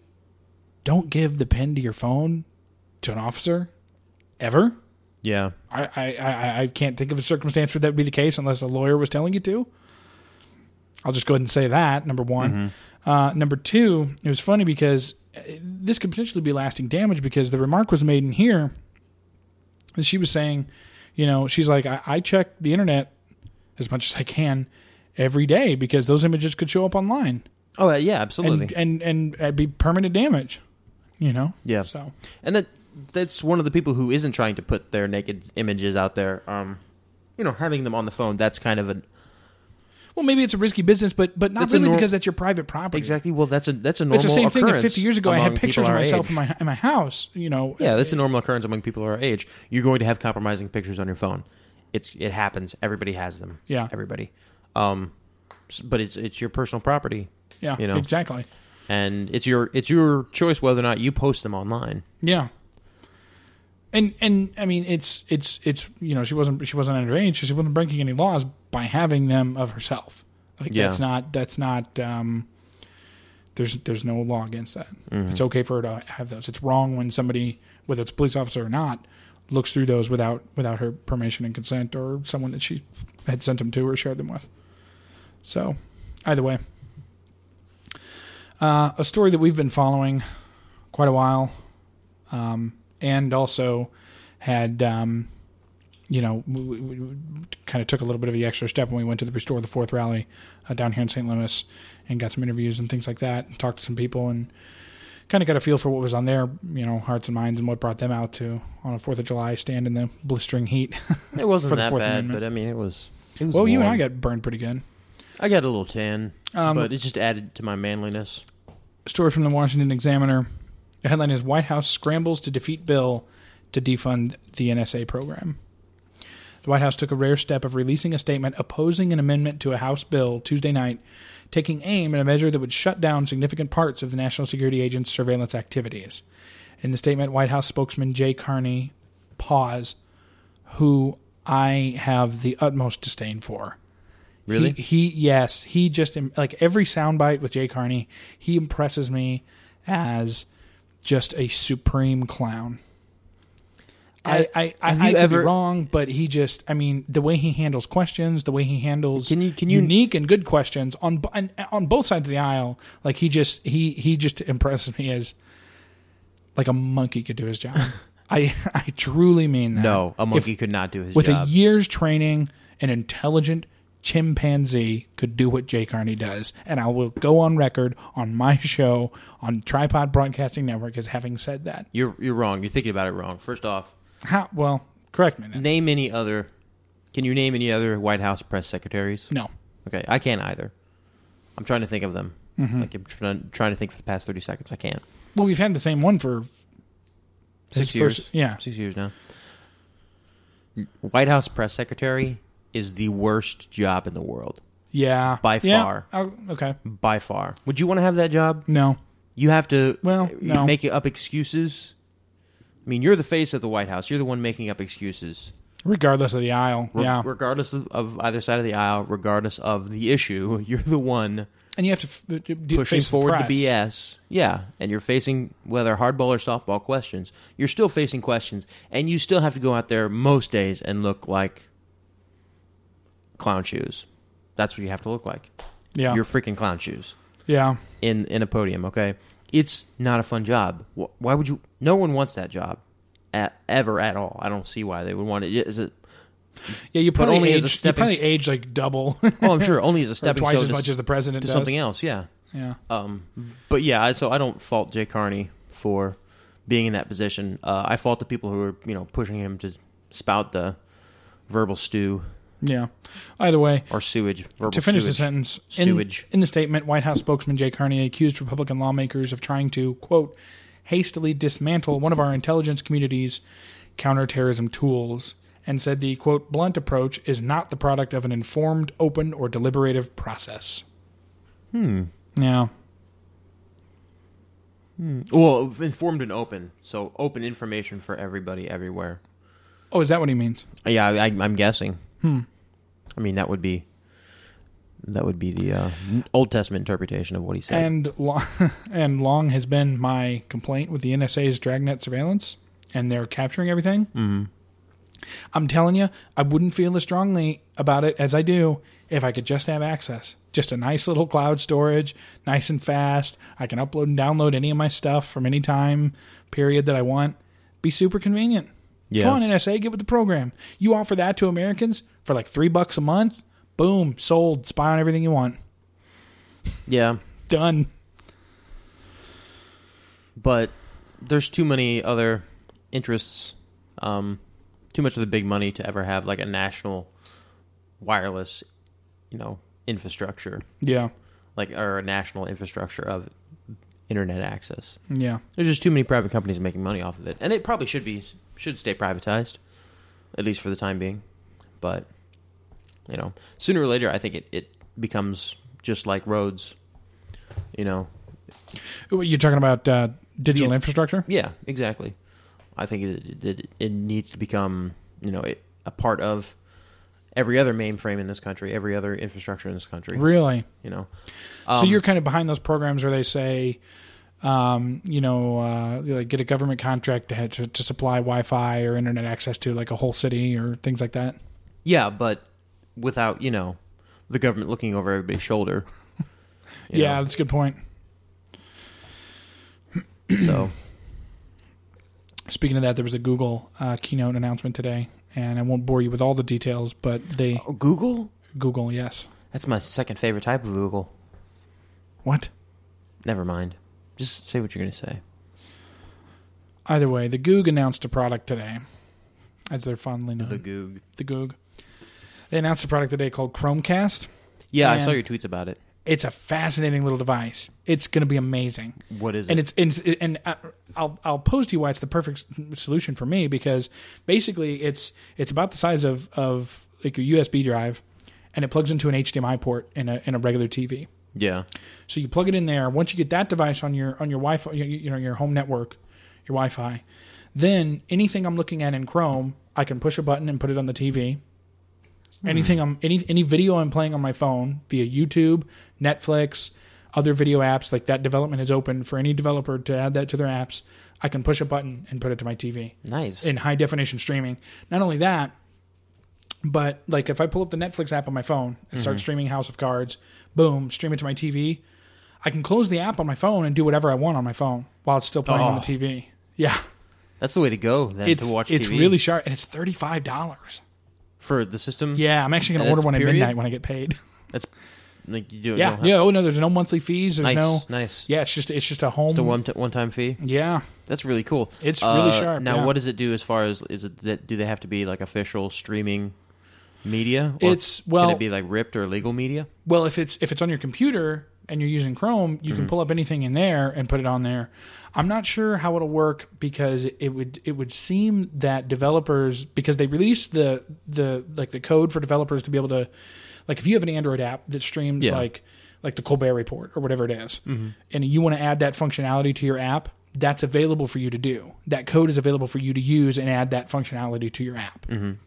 don't give the pen to your phone to an officer ever. Yeah. I, I, I, I can't think of a circumstance where that would be the case unless a lawyer was telling you to. I'll just go ahead and say that, number one. Mm-hmm. Uh, number two, it was funny because this could potentially be lasting damage because the remark was made in here that she was saying, you know, she's like, I, I check the internet as much as I can every day because those images could show up online. Oh, yeah, absolutely. And, and, and it'd be permanent damage, you know? Yeah. So. And that that's one of the people who isn't trying to put their naked images out there. Um, you know, having them on the phone, that's kind of a... Well, maybe it's a risky business, but but not That's really nor- because that's your private property. Exactly. Well, that's a that's a normal It's the same occurrence thing that fifty years ago I had among pictures people of our myself age. in my in my house, you know. Yeah, that's a normal occurrence among people our age. You're going to have compromising pictures on your phone. It's it happens. Everybody has them. Yeah. Everybody. Um, s- but it's it's your personal property. Yeah, you know? exactly. And it's your it's your choice whether or not you post them online. Yeah. And and I mean it's it's it's you know she wasn't she wasn't underage, so she wasn't breaking any laws by having them of herself. Like Yeah. that's not that's not um, there's there's no law against that. Mm-hmm. It's okay for her to have those. It's wrong when somebody, whether it's a police officer or not, looks through those without without her permission and consent or someone that she had sent them to or shared them with. So either way. Uh, a story that we've been following quite a while, um, and also had, um, you know, we, we, we kind of took a little bit of the extra step when we went to the Restore the Fourth rally uh, down here in Saint Louis and got some interviews and things like that and talked to some people and kind of got a feel for what was on their, you know, hearts and minds and what brought them out to on a fourth of July stand in the blistering heat. It wasn't for the that Fourth bad, Amendment. but I mean, it was. It was Well, you and warm. I got burned pretty good. I got a little tan, Um, but it just added to my manliness. Story from the Washington Examiner. The headline is White House scrambles to defeat bill to defund the N S A program. The White House took a rare step of releasing a statement opposing an amendment to a House bill Tuesday night, taking aim at a measure that would shut down significant parts of the National Security Agent's surveillance activities. In the statement, White House spokesman Jay Carney, pause, who I have the utmost disdain for. Really? He, he yes, he just, like every soundbite with Jay Carney, he impresses me as just a supreme clown. I, I, I, Have I you could ever- be wrong, but he just, I mean, the way he handles questions, the way he handles Can you- can you- unique and good questions on bo- on, on both sides of the aisle, like he just, he, he just impresses me as like a monkey could do his job. I, I truly mean that. No, a If- monkey could not do his with job. a year's training, an intelligent chimpanzee could do what Jay Carney does. And I will go on record on my show on Tripod Broadcasting Network as having said that. You're you're wrong. You're thinking about it wrong. First off, How, well, correct me then. name any other. Can you name any other White House press secretaries? No. Okay, I can't either. I'm trying to think of them. Mm-hmm. Like I'm trying, trying to think for the past thirty seconds. I can't. Well, we've had the same one for Six his years. first- yeah. Six years now. White House press secretary is the worst job in the world. Yeah. By Yeah. far. Oh, okay. By far. Would you want to have that job? No. You have to Well, no. make up excuses. I mean, you're the face of the White House. You're the one making up excuses. Regardless of the aisle. Re- yeah. Regardless of, of either side of the aisle, regardless of the issue, you're the one And you have to f- d- d- pushing face forward the press. B S. Yeah, and you're facing, whether hardball or softball questions, you're still facing questions, and you still have to go out there most days and look like clown shoes. That's what you have to look like. Yeah. You're freaking clown shoes yeah. in, in a podium, okay? It's not a fun job. Wh- Why would you... No one wants that job. At, ever at all. I don't see why they would want it. Is it... Yeah, you probably only as age, a you stepping probably s- age like double. Oh, I'm sure. Only as a or stepping twice stone as to much s- as the president to does. something else, yeah. Yeah. Um, but yeah, I- so I don't fault Jay Carney for being in that position. Uh, I fault the people who are, you know, pushing him to spout the verbal stew Yeah. Either way, or sewage. Verbal to finish the sewage. sentence, in, Stewage. in the statement, White House spokesman Jay Carney accused Republican lawmakers of trying to, quote, hastily dismantle one of our intelligence community's counterterrorism tools, and said the, quote, blunt approach is not the product of an informed, open, or deliberative process. Hmm. Yeah. Hmm. Well, informed and open. So open information for everybody everywhere. Oh, is that what he means? Yeah, I, I, I'm guessing. Hmm. I mean, that would be That would be the uh, Old Testament interpretation of what he said. And long, and long has been my complaint with the N S A's Dragnet surveillance, and they're capturing everything. Mm-hmm. I'm telling you, I wouldn't feel as strongly about it as I do if I could just have access. Just a nice little cloud storage, nice and fast. I can upload and download any of my stuff from any time period that I want. Be super convenient. Yeah. Come on, N S A, get with the program. You offer that to Americans for like three bucks a month. Boom, sold. Spy on everything you want. Yeah. Done. But there's too many other interests, um, too much of the big money to ever have like a national wireless, you know, infrastructure. Yeah. Like, or a national infrastructure of internet access. Yeah. There's just too many private companies making money off of it. And it probably should be, should stay privatized, at least for the time being. But, you know, sooner or later, I think it, it becomes just like roads, you know. You're talking about uh, digital Yeah. infrastructure? Yeah, exactly. I think it, it, it needs to become, you know, it, a part of every other mainframe in this country, every other infrastructure in this country. Really? You know. So Um, you're kind of behind those programs where they say, um, you know, uh, like get a government contract to, to to supply Wi-Fi or internet access to like a whole city or things like that. Yeah, but without, you know, the government looking over everybody's shoulder. you Yeah, know. that's a good point. So, Speaking of that, there was a Google uh, keynote announcement today, and I won't bore you with all the details, but they oh, Google? Google, yes. That's my second favorite type of Google. What? Never mind. Just say what you're going to say. Either way, the Goog announced a product today, as they're fondly known. The Goog. The Goog. They announced a product today called Chromecast. Yeah, And I saw your tweets about it. It's a fascinating little device. It's going to be amazing. What is it? And it's and, and uh, I'll I'll pose to you why it's the perfect solution for me, because basically it's it's about the size of, of like a U S B drive, and it plugs into an H D M I port in a in a regular T V. Yeah. So you plug it in there. Once you get that device on your on your Wi-Fi, you, you know, your home network, your Wi-Fi, then anything I'm looking at in Chrome, I can push a button and put it on the T V. Anything I'm any any video I'm playing on my phone via YouTube, Netflix, other video apps, like that development is open for any developer to add that to their apps. I can push a button and put it to my T V. Nice. In high definition streaming. Not only that, but like if I pull up the Netflix app on my phone and start Mm-hmm. streaming House of Cards, boom, stream it to my T V. I can close the app on my phone and do whatever I want on my phone while it's still playing on the Oh. T V. Yeah. That's the way to go then, It's to watch it's T V. really sharp, and it's thirty-five dollars. For the system? Yeah, I'm actually going to And order that's one at period? midnight when I get paid. That's like you do. Yeah, you yeah. Oh no, there's no monthly fees. There's Nice, no. nice. Yeah, it's just it's just a home. Just a one t- one time fee. Yeah, That's really cool. It's really Uh, sharp, Now, yeah. what does it do as far as is it that do they have to be like official streaming media? Or It's- well- can it be like ripped or legal media? well, if it's if it's on your computer and you're using Chrome, you Mm-hmm. can pull up anything in there and put it on there. I'm not sure how it'll work, because it would it would seem that developers, because they released the the like the code for developers to be able to, like if you have an Android app that streams Yeah. like like the Colbert Report or whatever it is, and you want to add that functionality to your app, that's available for you to do. That code is available for you to use and add that functionality to your app.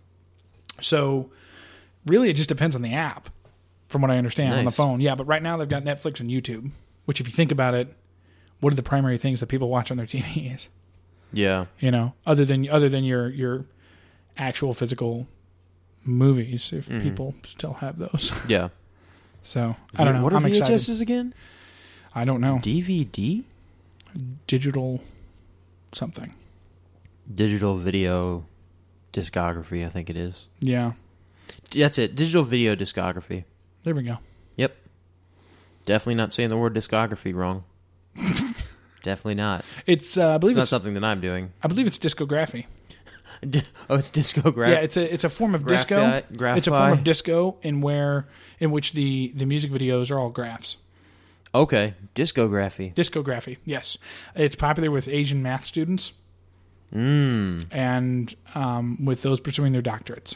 So really, it just depends on the app, from what I understand, on the Nice. phone. Yeah, but right now they've got Netflix and YouTube, which if you think about it, what are the primary things that people watch on their T Vs? Yeah. You know, other than other than your your actual physical movies, if Mm-hmm. people still have those. Yeah. So I don't know. What are I'm V H excited. Ses again? I don't know. D V D? Digital something. Digital video discography, I think it is. Yeah. That's it. Digital video discography. There we go. Yep. Definitely not saying the word discography wrong. Definitely not. It's uh, I It's believe not it's, something that I'm doing. I believe it's discography. Oh, it's discography. Yeah, it's a it's a form of disco. Graphi- It's a form graphi- of disco in where in which the the music videos are all graphs. Okay, discography. Discography, yes. It's popular with Asian math students Mm. and um, with those pursuing their doctorates.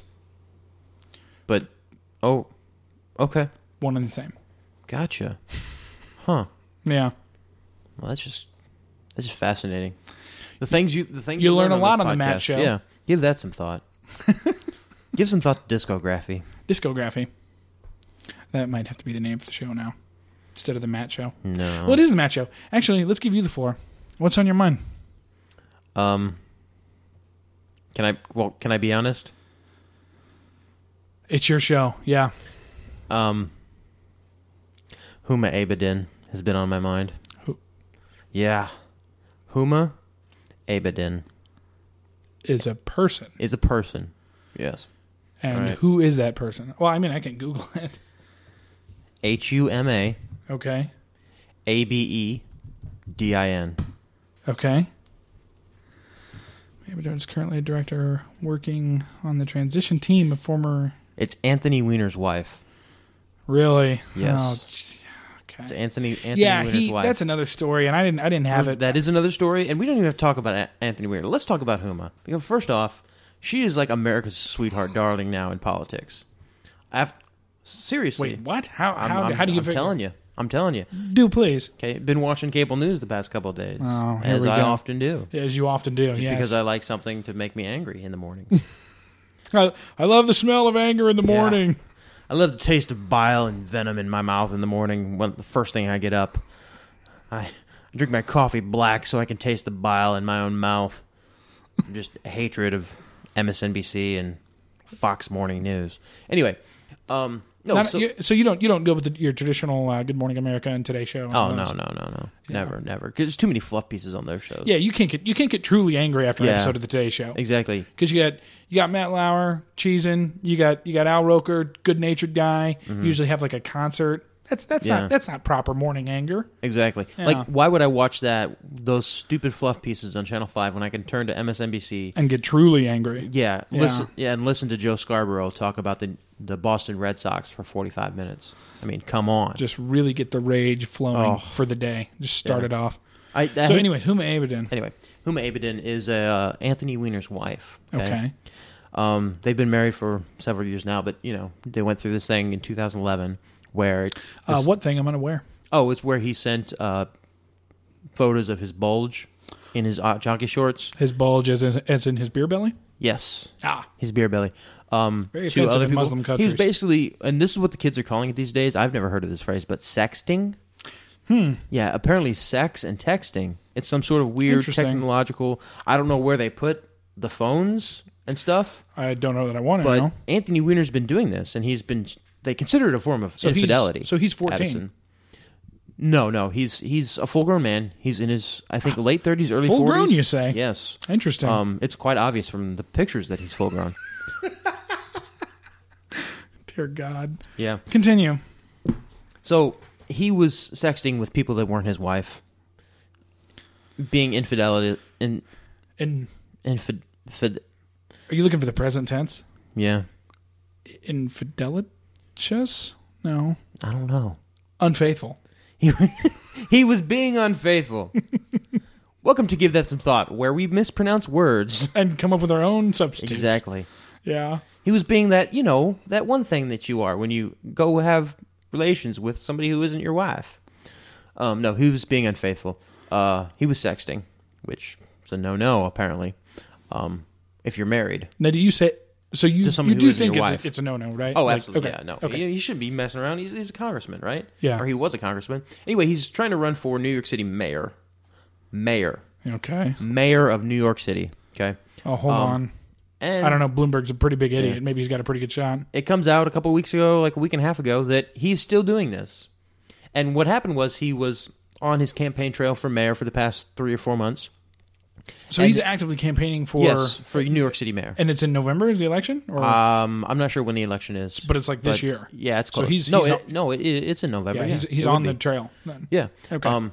But, oh, okay, One and the same. gotcha. Huh. Yeah. Well, that's just that's just fascinating. The things you the things You you, learn a on lot this on the Matt podcast. Show. Yeah, give that some thought. Give some thought to discography. Discography. That might have to be the name for the show now, instead of the Matt Show. No. Well, it is the Matt Show. Actually, let's give you the floor. What's on your mind? Um. Can I? Well, can I be honest? It's your show. Yeah. Um. Huma Abedin has been on my mind. Who Yeah. Huma Abedin is a person? is a person. Yes. And Right. who is that person? Well, I mean, I can Google it. H U M A Okay. A B E D I N. Okay. Abedin is currently a director working on the transition team of former. It's Anthony Weiner's wife. Really? Yes. Oh, gee, It's okay. Anthony Anthony Yeah, Weiner's he. wife. That's another story, and I didn't. I didn't have it. That is another story, and we don't even have to talk about A- Anthony Weiner. Let's talk about Huma. Because first off, she is like America's sweetheart darling now in politics. Af- seriously. Wait, what? How? I'm, How? I'm, how do you I'm figure? telling you. I'm telling you. Do please, Okay, been watching cable news the past couple of days, Oh, here as we I go. often do, as you often do. just Yes. because I like something to make me angry in the morning. I, I love the smell of anger in the Yeah. morning. I love the taste of bile and venom in my mouth in the morning. When the first thing I get up, I drink my coffee black so I can taste the bile in my own mouth. Just hatred of M S N B C and Fox Morning News. Anyway, um, no, Not- so, you- so you don't you don't go with the, your traditional uh, Good Morning America and Today Show. and oh no, those? no, no, no, Yeah. never, never. Because there's too many fluff pieces on those shows. Yeah, you can't get you can't get truly angry after an Yeah. episode of the Today Show exactly. because you got you got Matt Lauer cheesing, you got you got Al Roker, good natured guy. You usually have like a concert. That's that's Mm-hmm. Yeah. not that's not proper morning anger. Exactly. Yeah. Like, why would I watch that those stupid fluff pieces on Channel Five when I can turn to M S N B C? And get truly angry. Yeah, Yeah. listen. Yeah, and listen to Joe Scarborough talk about the the Boston Red Sox for forty-five minutes. I mean, come on. Just really get the rage flowing Oh. for the day. Just start Yeah. it off. I, I So, hate- anyways, Huma Abedin. anyway, Huma Abedin is uh, Anthony Weiner's wife. Okay. Um, they've been married for several years now, but you know they went through this thing in two thousand eleven where Uh, this- what thing I'm unaware? oh, it's where he sent uh, photos of his bulge in his uh, jockey shorts. His bulge as in, as in his beer belly? Yes, Ah, his beer belly. Um, Very to offensive other in people. Muslim He countries. was basically, and this is what the kids are calling it these days. I've never heard of this phrase, but sexting. Hmm. Yeah, apparently sex and texting. It's some sort of weird Interesting. technological. I don't know where they put the phones and stuff, I don't know that I want to but know. Anthony Weiner's been doing this, and he's been. They consider it a form of So he's- infidelity. so he's fourteen. Addison. No, no, he's he's a full grown man. He's in his I think late thirties, early Full forties. grown, you say? Yes. Interesting. Um, it's quite obvious from the pictures that he's full grown. Dear God. Yeah. Continue. So he was sexting with people that weren't his wife, being infidelity in And infid, fid, are you looking for the present tense? yeah. Infidelicious? No. I don't know. Unfaithful. He he was being unfaithful. Welcome to Give That Some Thought, where we mispronounce words. And come up with our own substitutes. Exactly. Yeah. He was being that, you know, that one thing that you are when you go have relations with somebody who isn't your wife. Um, no, he was being unfaithful. Uh, he was sexting, which is a no-no, apparently, um, if you're married. Now, do you say so? You To somebody you who do isn't think your it's, wife. it's a no no, right? Oh, Like, absolutely. okay, Yeah, no. Okay. He, he shouldn't be messing around. He's, he's a congressman, right? Yeah. Or he was a congressman. Anyway, he's trying to run for New York City mayor. Mayor. Okay. Mayor of New York City. Okay. Oh, hold Um, on. And I don't know. Bloomberg's a pretty big idiot. Yeah. Maybe he's got a pretty good shot. it comes out a couple weeks ago, like a week and a half ago, that he's still doing this. And what happened was he was on his campaign trail for mayor for the past three or four months. So And- he's actively campaigning for. yes, for New York City mayor. And it's in November. Is the election? Or Um, I'm not sure when the election is, but it's like this but year. Yeah, it's So close. he's- no, he's it, on- no, it, it's in November. Yeah, Yeah, he's he's it would on the be. trail. Then. Yeah. Okay. Um,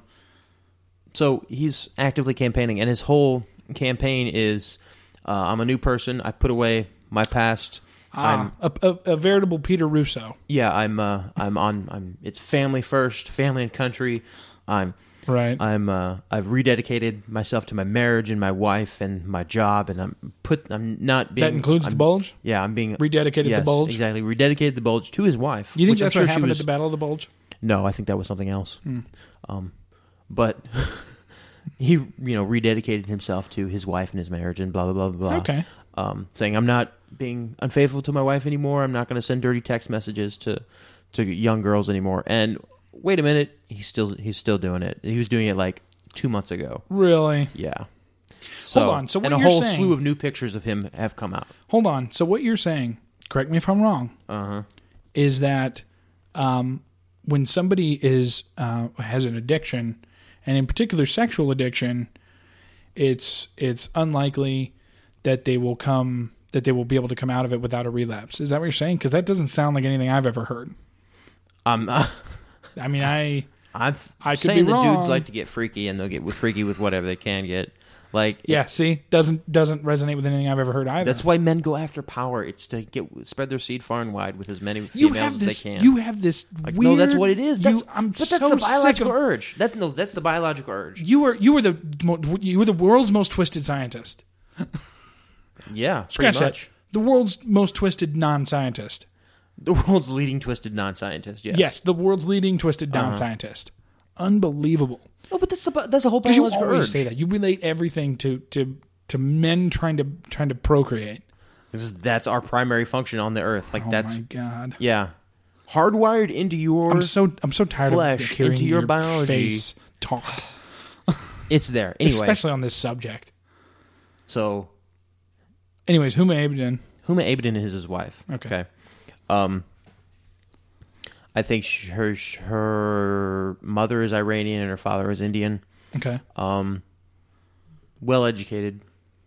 so he's actively campaigning, and his whole campaign is, uh, "I'm a new person. I put away my past. I'm Ah, a, a, a veritable Peter Russo. yeah. I'm uh, I'm on. I'm. It's family first, family and country. I'm Right. I'm uh, I've rededicated myself to my marriage and my wife and my job, and I'm put. I'm not being. that includes I'm, the bulge. Yeah, I'm being Rededicated yes, the bulge. Exactly, rededicated the bulge to his wife. You think which I'm that's sure what she happened was, at the Battle of the Bulge? No, I think that was something else. Hmm. Um, but he, you know, rededicated himself to his wife and his marriage and blah, blah, blah, blah, blah. Okay. Um, saying, I'm not being unfaithful to my wife anymore. I'm not going to send dirty text messages to, to young girls anymore. And wait a minute, he's still he's still doing it. He was doing it like two months ago. Really? Yeah. So, Hold on. So what and a you're whole saying, slew of new pictures of him have come out. Hold on. So what you're saying, correct me if I'm wrong, Uh-huh. is that um, when somebody is uh, has an addiction, and in particular sexual addiction, it's it's unlikely that they will come that they will be able to come out of it without a relapse. Is that what you're saying? Because that doesn't sound like anything I've ever heard. Um, uh, I mean, I I'm I could saying be the dudes wrong. like to get freaky, and they'll get with freaky with whatever they can get. Like, yeah. See, doesn't doesn't resonate with anything I've ever heard either. that's why men go after power. It's to get spread their seed far and wide with as many you females have as this. they can. You have this Like, weird. no, that's what it is. That's, you, I'm but so that's the biological sick of, urge. That's no, that's the biological urge. You were you were the mo- you were the world's most twisted scientist. Yeah, Scratch pretty that. much. The world's most twisted non-scientist. The world's leading twisted non-scientist. Yes. Yes, the world's leading twisted Uh-huh. non-scientist. Unbelievable. Oh, but that's the that's a whole Because you biological always urge. say that. You relate everything to, to, to men trying to trying to procreate. This is, that's our primary function on the earth. Like Oh that's my god. yeah, hardwired into your. I'm so I'm so tired flesh of hearing into your biology. face talk, It's there anyway. especially on this subject. So Anyways, Huma Abedin. Huma Abedin is his wife. Okay. Um, I think sh- her sh- her mother is Iranian and her father is Indian. Okay. Um, well educated.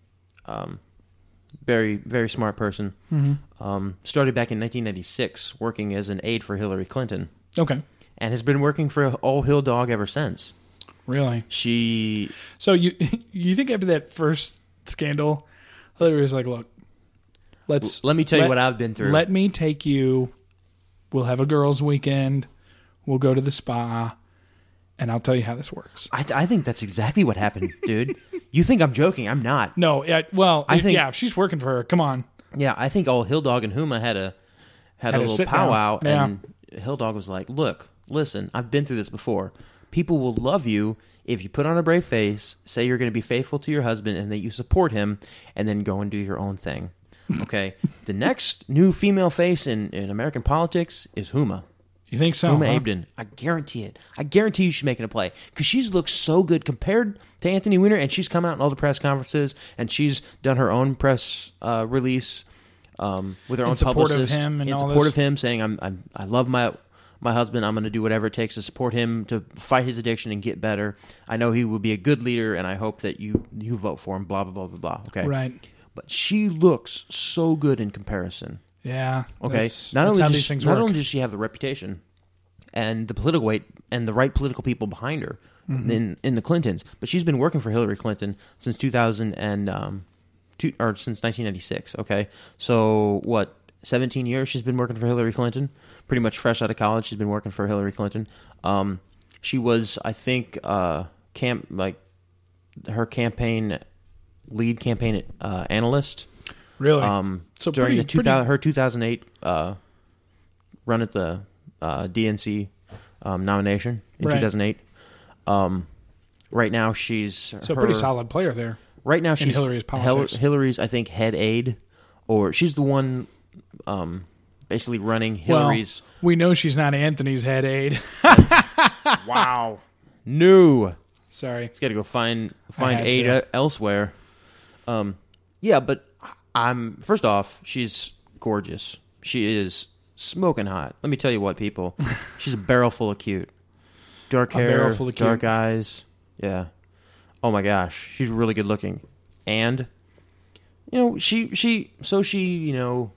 Um, very very smart person. Mm-hmm. Um, started back in nineteen ninety-six working as an aide for Hillary Clinton, Okay. and has been working for All Hill Dog ever since. Really? She So you you think after that first scandal, Hillary was like, "Look, let's let me tell you let- what I've been through. Let me take you. We'll have a girls' weekend. We'll go to the spa, and I'll tell you how this works." I, I think that's exactly what happened, dude. You think I'm joking? I'm not. No, yeah, well, I think- yeah, if she's working for her, come on. Yeah, I think all Hill Dog and Huma had a had, Had a a little sit powwow, down. and Hill Dog was like, "Look, listen, I've been through this before. People will love you if you put on a brave face, say you're going to be faithful to your husband, and that you support him, and then go and do your own thing." Okay. The next new female face in, in American politics is Huma. You think so? Huma huh? Abedin. I guarantee it. I guarantee you she's making a play. Because she's looked so good compared to Anthony Weiner, and she's come out in all the press conferences, and she's done her own press uh, release um, with her In own support of publicist. him and in all support this? of him, saying, I'm, I'm, I love my my husband. I'm going to do whatever it takes to support him, to fight his addiction and get better. I know he will be a good leader, and I hope that you, you vote for him, blah, blah, blah, blah, blah. Okay. Right. But she looks so good in comparison. Yeah. Okay, That's, not that's only how does, these things not work. only does she have the reputation and the political weight and the right political people behind her Mm-hmm. in in the Clintons, but she's been working for Hillary Clinton since two thousand and um, two, or since nineteen ninety-six. Okay, so what? seventeen years she's been working for Hillary Clinton. Pretty much fresh out of college, she's been working for Hillary Clinton. Um, she was, I think, uh, camp like her campaign lead campaign uh, analyst. Really? Um, So during pretty- the two pretty- thousand, her two thousand eight uh, run at the uh, D N C um, nomination in Right. two thousand eight. Um, right now, she's so her, a pretty solid player there. Right now, she's Hillary's Hil- politics. Hillary's, I think, head aide, or she's the one um, basically running Hillary's. Well, we know she's not Anthony's head aide. Wow, no. Sorry. He's got to go find find had aid to. uh, elsewhere. Um, yeah, but I'm first off, she's gorgeous. She is smoking hot. Let me tell you what, people. She's a barrel full of cute, dark A hair, barrel full of cute. dark eyes. Yeah. Oh my gosh, she's really good looking, and you know she she so she you know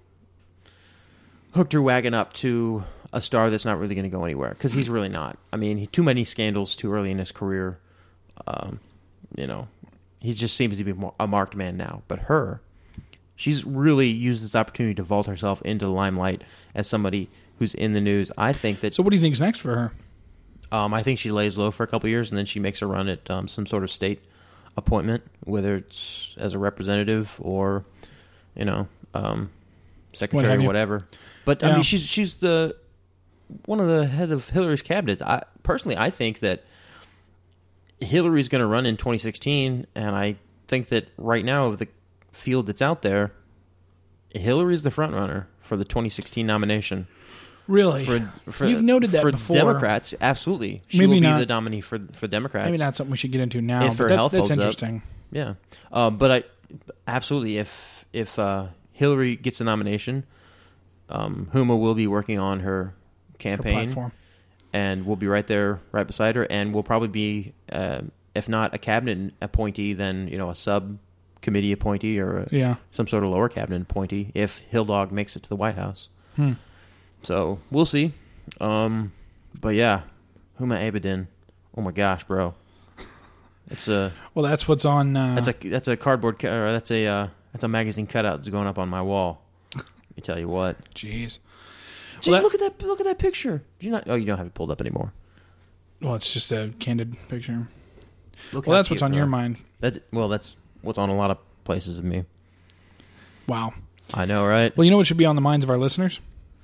hooked her wagon up to a star that's not really going to go anywhere because he's really not. I mean, he, too many scandals too early in his career. Um, you know, he just seems to be more, a marked man now. But her, she's really used this opportunity to vault herself into the limelight as somebody who's in the news. I think that So what do you think's next for her? um, I think she lays low for a couple of years and then she makes a run at um, some sort of state appointment, whether it's as a representative or, you know, um, secretary have or you. whatever. But I Yeah. mean, she's she's the one of the head of Hillary's cabinet. I personally, I think that Hillary's going to run in twenty sixteen, and I think that right now of the field that's out there, Hillary's the front runner for the twenty sixteen nomination. Really? For, for You've noted that for before. Democrats, absolutely. She Maybe will be not. the nominee for for Democrats. Maybe not something we should get into now. If but her that's, health that's holds up. interesting. Yeah, um, but I absolutely if if uh, Hillary gets the nomination, um, Huma will be working on her Her campaign, platform. and we'll be right there, right beside her, and we'll probably be, uh, if not a cabinet appointee, then you know a subcommittee appointee or a, Yeah. some sort of lower cabinet appointee if Hill Dog makes it to the White House. Hmm. So we'll see. Um, but yeah, Huma Abedin. Oh my gosh, bro. It's a Well, that's what's on. Uh, that's a that's a cardboard cu- or that's a uh, that's a magazine cutout that's going up on my wall. Let me tell you what. Jeez. Gee, Well, that- look at that! Look at that picture. Do you not? Oh, you don't have it pulled up anymore. Well, it's just a candid picture. Look Well, how that's what's cute, on your bro. mind. That well, that's what's on a lot of places of me. Wow. I know, right? Well, you know what should be on the minds of our listeners?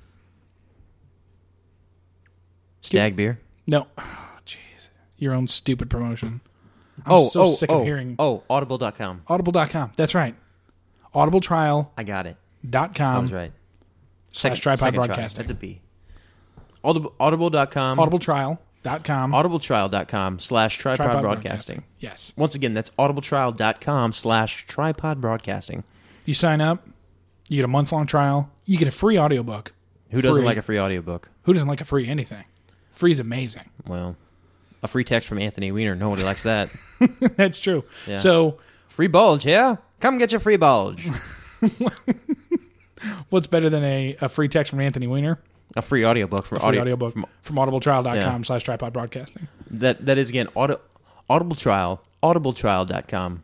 Stag beer. No. Oh, jeez. Your own stupid promotion. I'm oh, so oh, sick oh, of hearing. Oh, audible dot com. Audible dot com. That's right. audible trial I got it. dot I com was right. slash tripod second try. broadcasting. That's a B. Audible, audible dot com. audible trial dot com audible trial dot com slash tripod broadcasting. Yes. Once again, that's audible trial dot com slash tripod broadcasting. You sign up, you get a month long trial, you get a free audiobook. Who doesn't Free. like a free audiobook? Who doesn't like a free anything? Free is amazing. Well, a free text from Anthony Weiner. Nobody likes that. That's true. Yeah. So, Free bulge, yeah? Come get your free bulge. what's better than a, a free text from Anthony Weiner? A free audiobook from A free audio, audiobook from- from audible trial dot com Yeah. slash tripod broadcasting. that that is again audio, audible trial audible trial dot com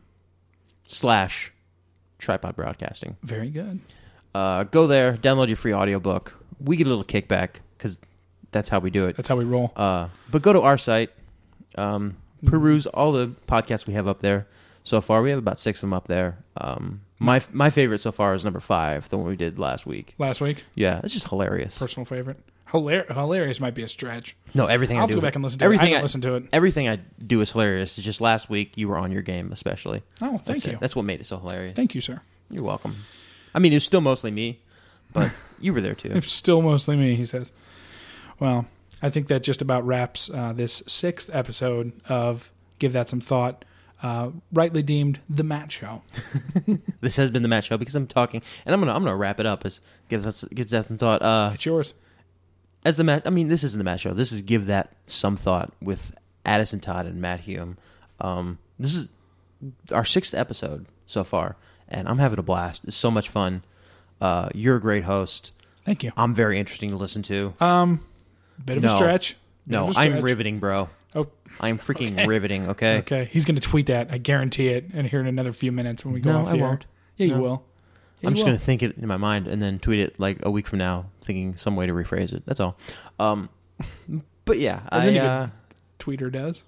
slash tripod broadcasting. Very good. Uh, go there, download your free audiobook. We get a little kickback because that's how we do it. That's how we roll. Uh, but go to our site, um, peruse all the podcasts we have up there so far. We have about six of them up there. Um, my my favorite so far is number five, the one we did last week. Last week, Yeah, it's just hilarious. personal favorite. Hilar- hilarious might be a stretch. No, everything I'll I have do. to go back and listen to it. I everything haven't listened to it. Everything I do is hilarious. It's just last week you were on your game, especially. Oh, thank That's you. it. That's what made it so hilarious. Thank you, sir. You're welcome. I mean, it was still mostly me, but you were there too. It's still mostly me, he says. Well, I think that just about wraps uh, this sixth episode of Give That Some Thought, uh, rightly deemed The Matt Show. This has been the Matt Show because I'm talking, and I'm gonna I'm gonna wrap it up as give that give that some thought. Uh, It's yours. as the Matt, I mean, this isn't the Matt Show. This is Give That Some Thought with Addison Todd and Matt Hume. Um, this is our sixth episode so far, and I'm having a blast. It's so much fun. Uh, you're a great host. Thank you. I'm very interesting to listen to. Um, bit of No. a stretch. Bit no, of a I'm stretch. riveting, bro. Oh, I'm freaking Okay. riveting. Okay. okay. He's going to tweet that. I guarantee it. And here in another few minutes when we go No, off I the air. won't. Yeah, you No. will. Yeah, I'm you just will. going to think it in my mind and then tweet it like a week from now, thinking some way to rephrase it. That's all. Um, but yeah, As I, any uh, good tweeter does.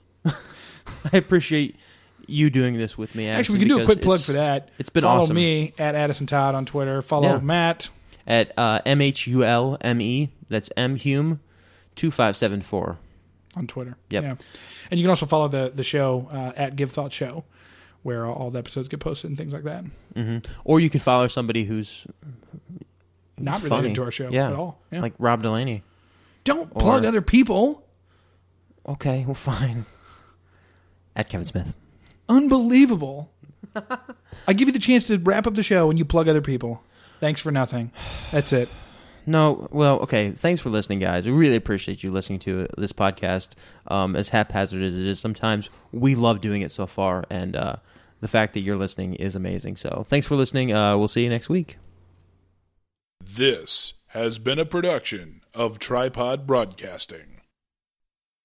I appreciate you doing this with me. Actually, we can do a because quick plug it's- for that. It's been Follow awesome. me at Addison Todd on Twitter. Follow Yeah. Matt. At uh, M H U L M E, that's M Hume two five seven four. On Twitter. Yep. Yeah. And you can also follow the, the show uh, at Give Thought Show, where all the episodes get posted and things like that. hmm Or you could follow somebody who's, Not who's related funny. to our show yeah. at all. Yeah. Like Rob Delaney. Don't plug or- other people. Okay, well, fine. At Kevin Smith. Unbelievable. I give you the chance to wrap up the show and you plug other people. Thanks for nothing. That's it. No, well, okay. Thanks for listening, guys. We really appreciate you listening to this podcast. Um, as haphazard as it is, sometimes we love doing it so far, and uh, the fact that you're listening is amazing. So, thanks for listening. Uh, we'll see you next week. This has been a production of Tripod Broadcasting.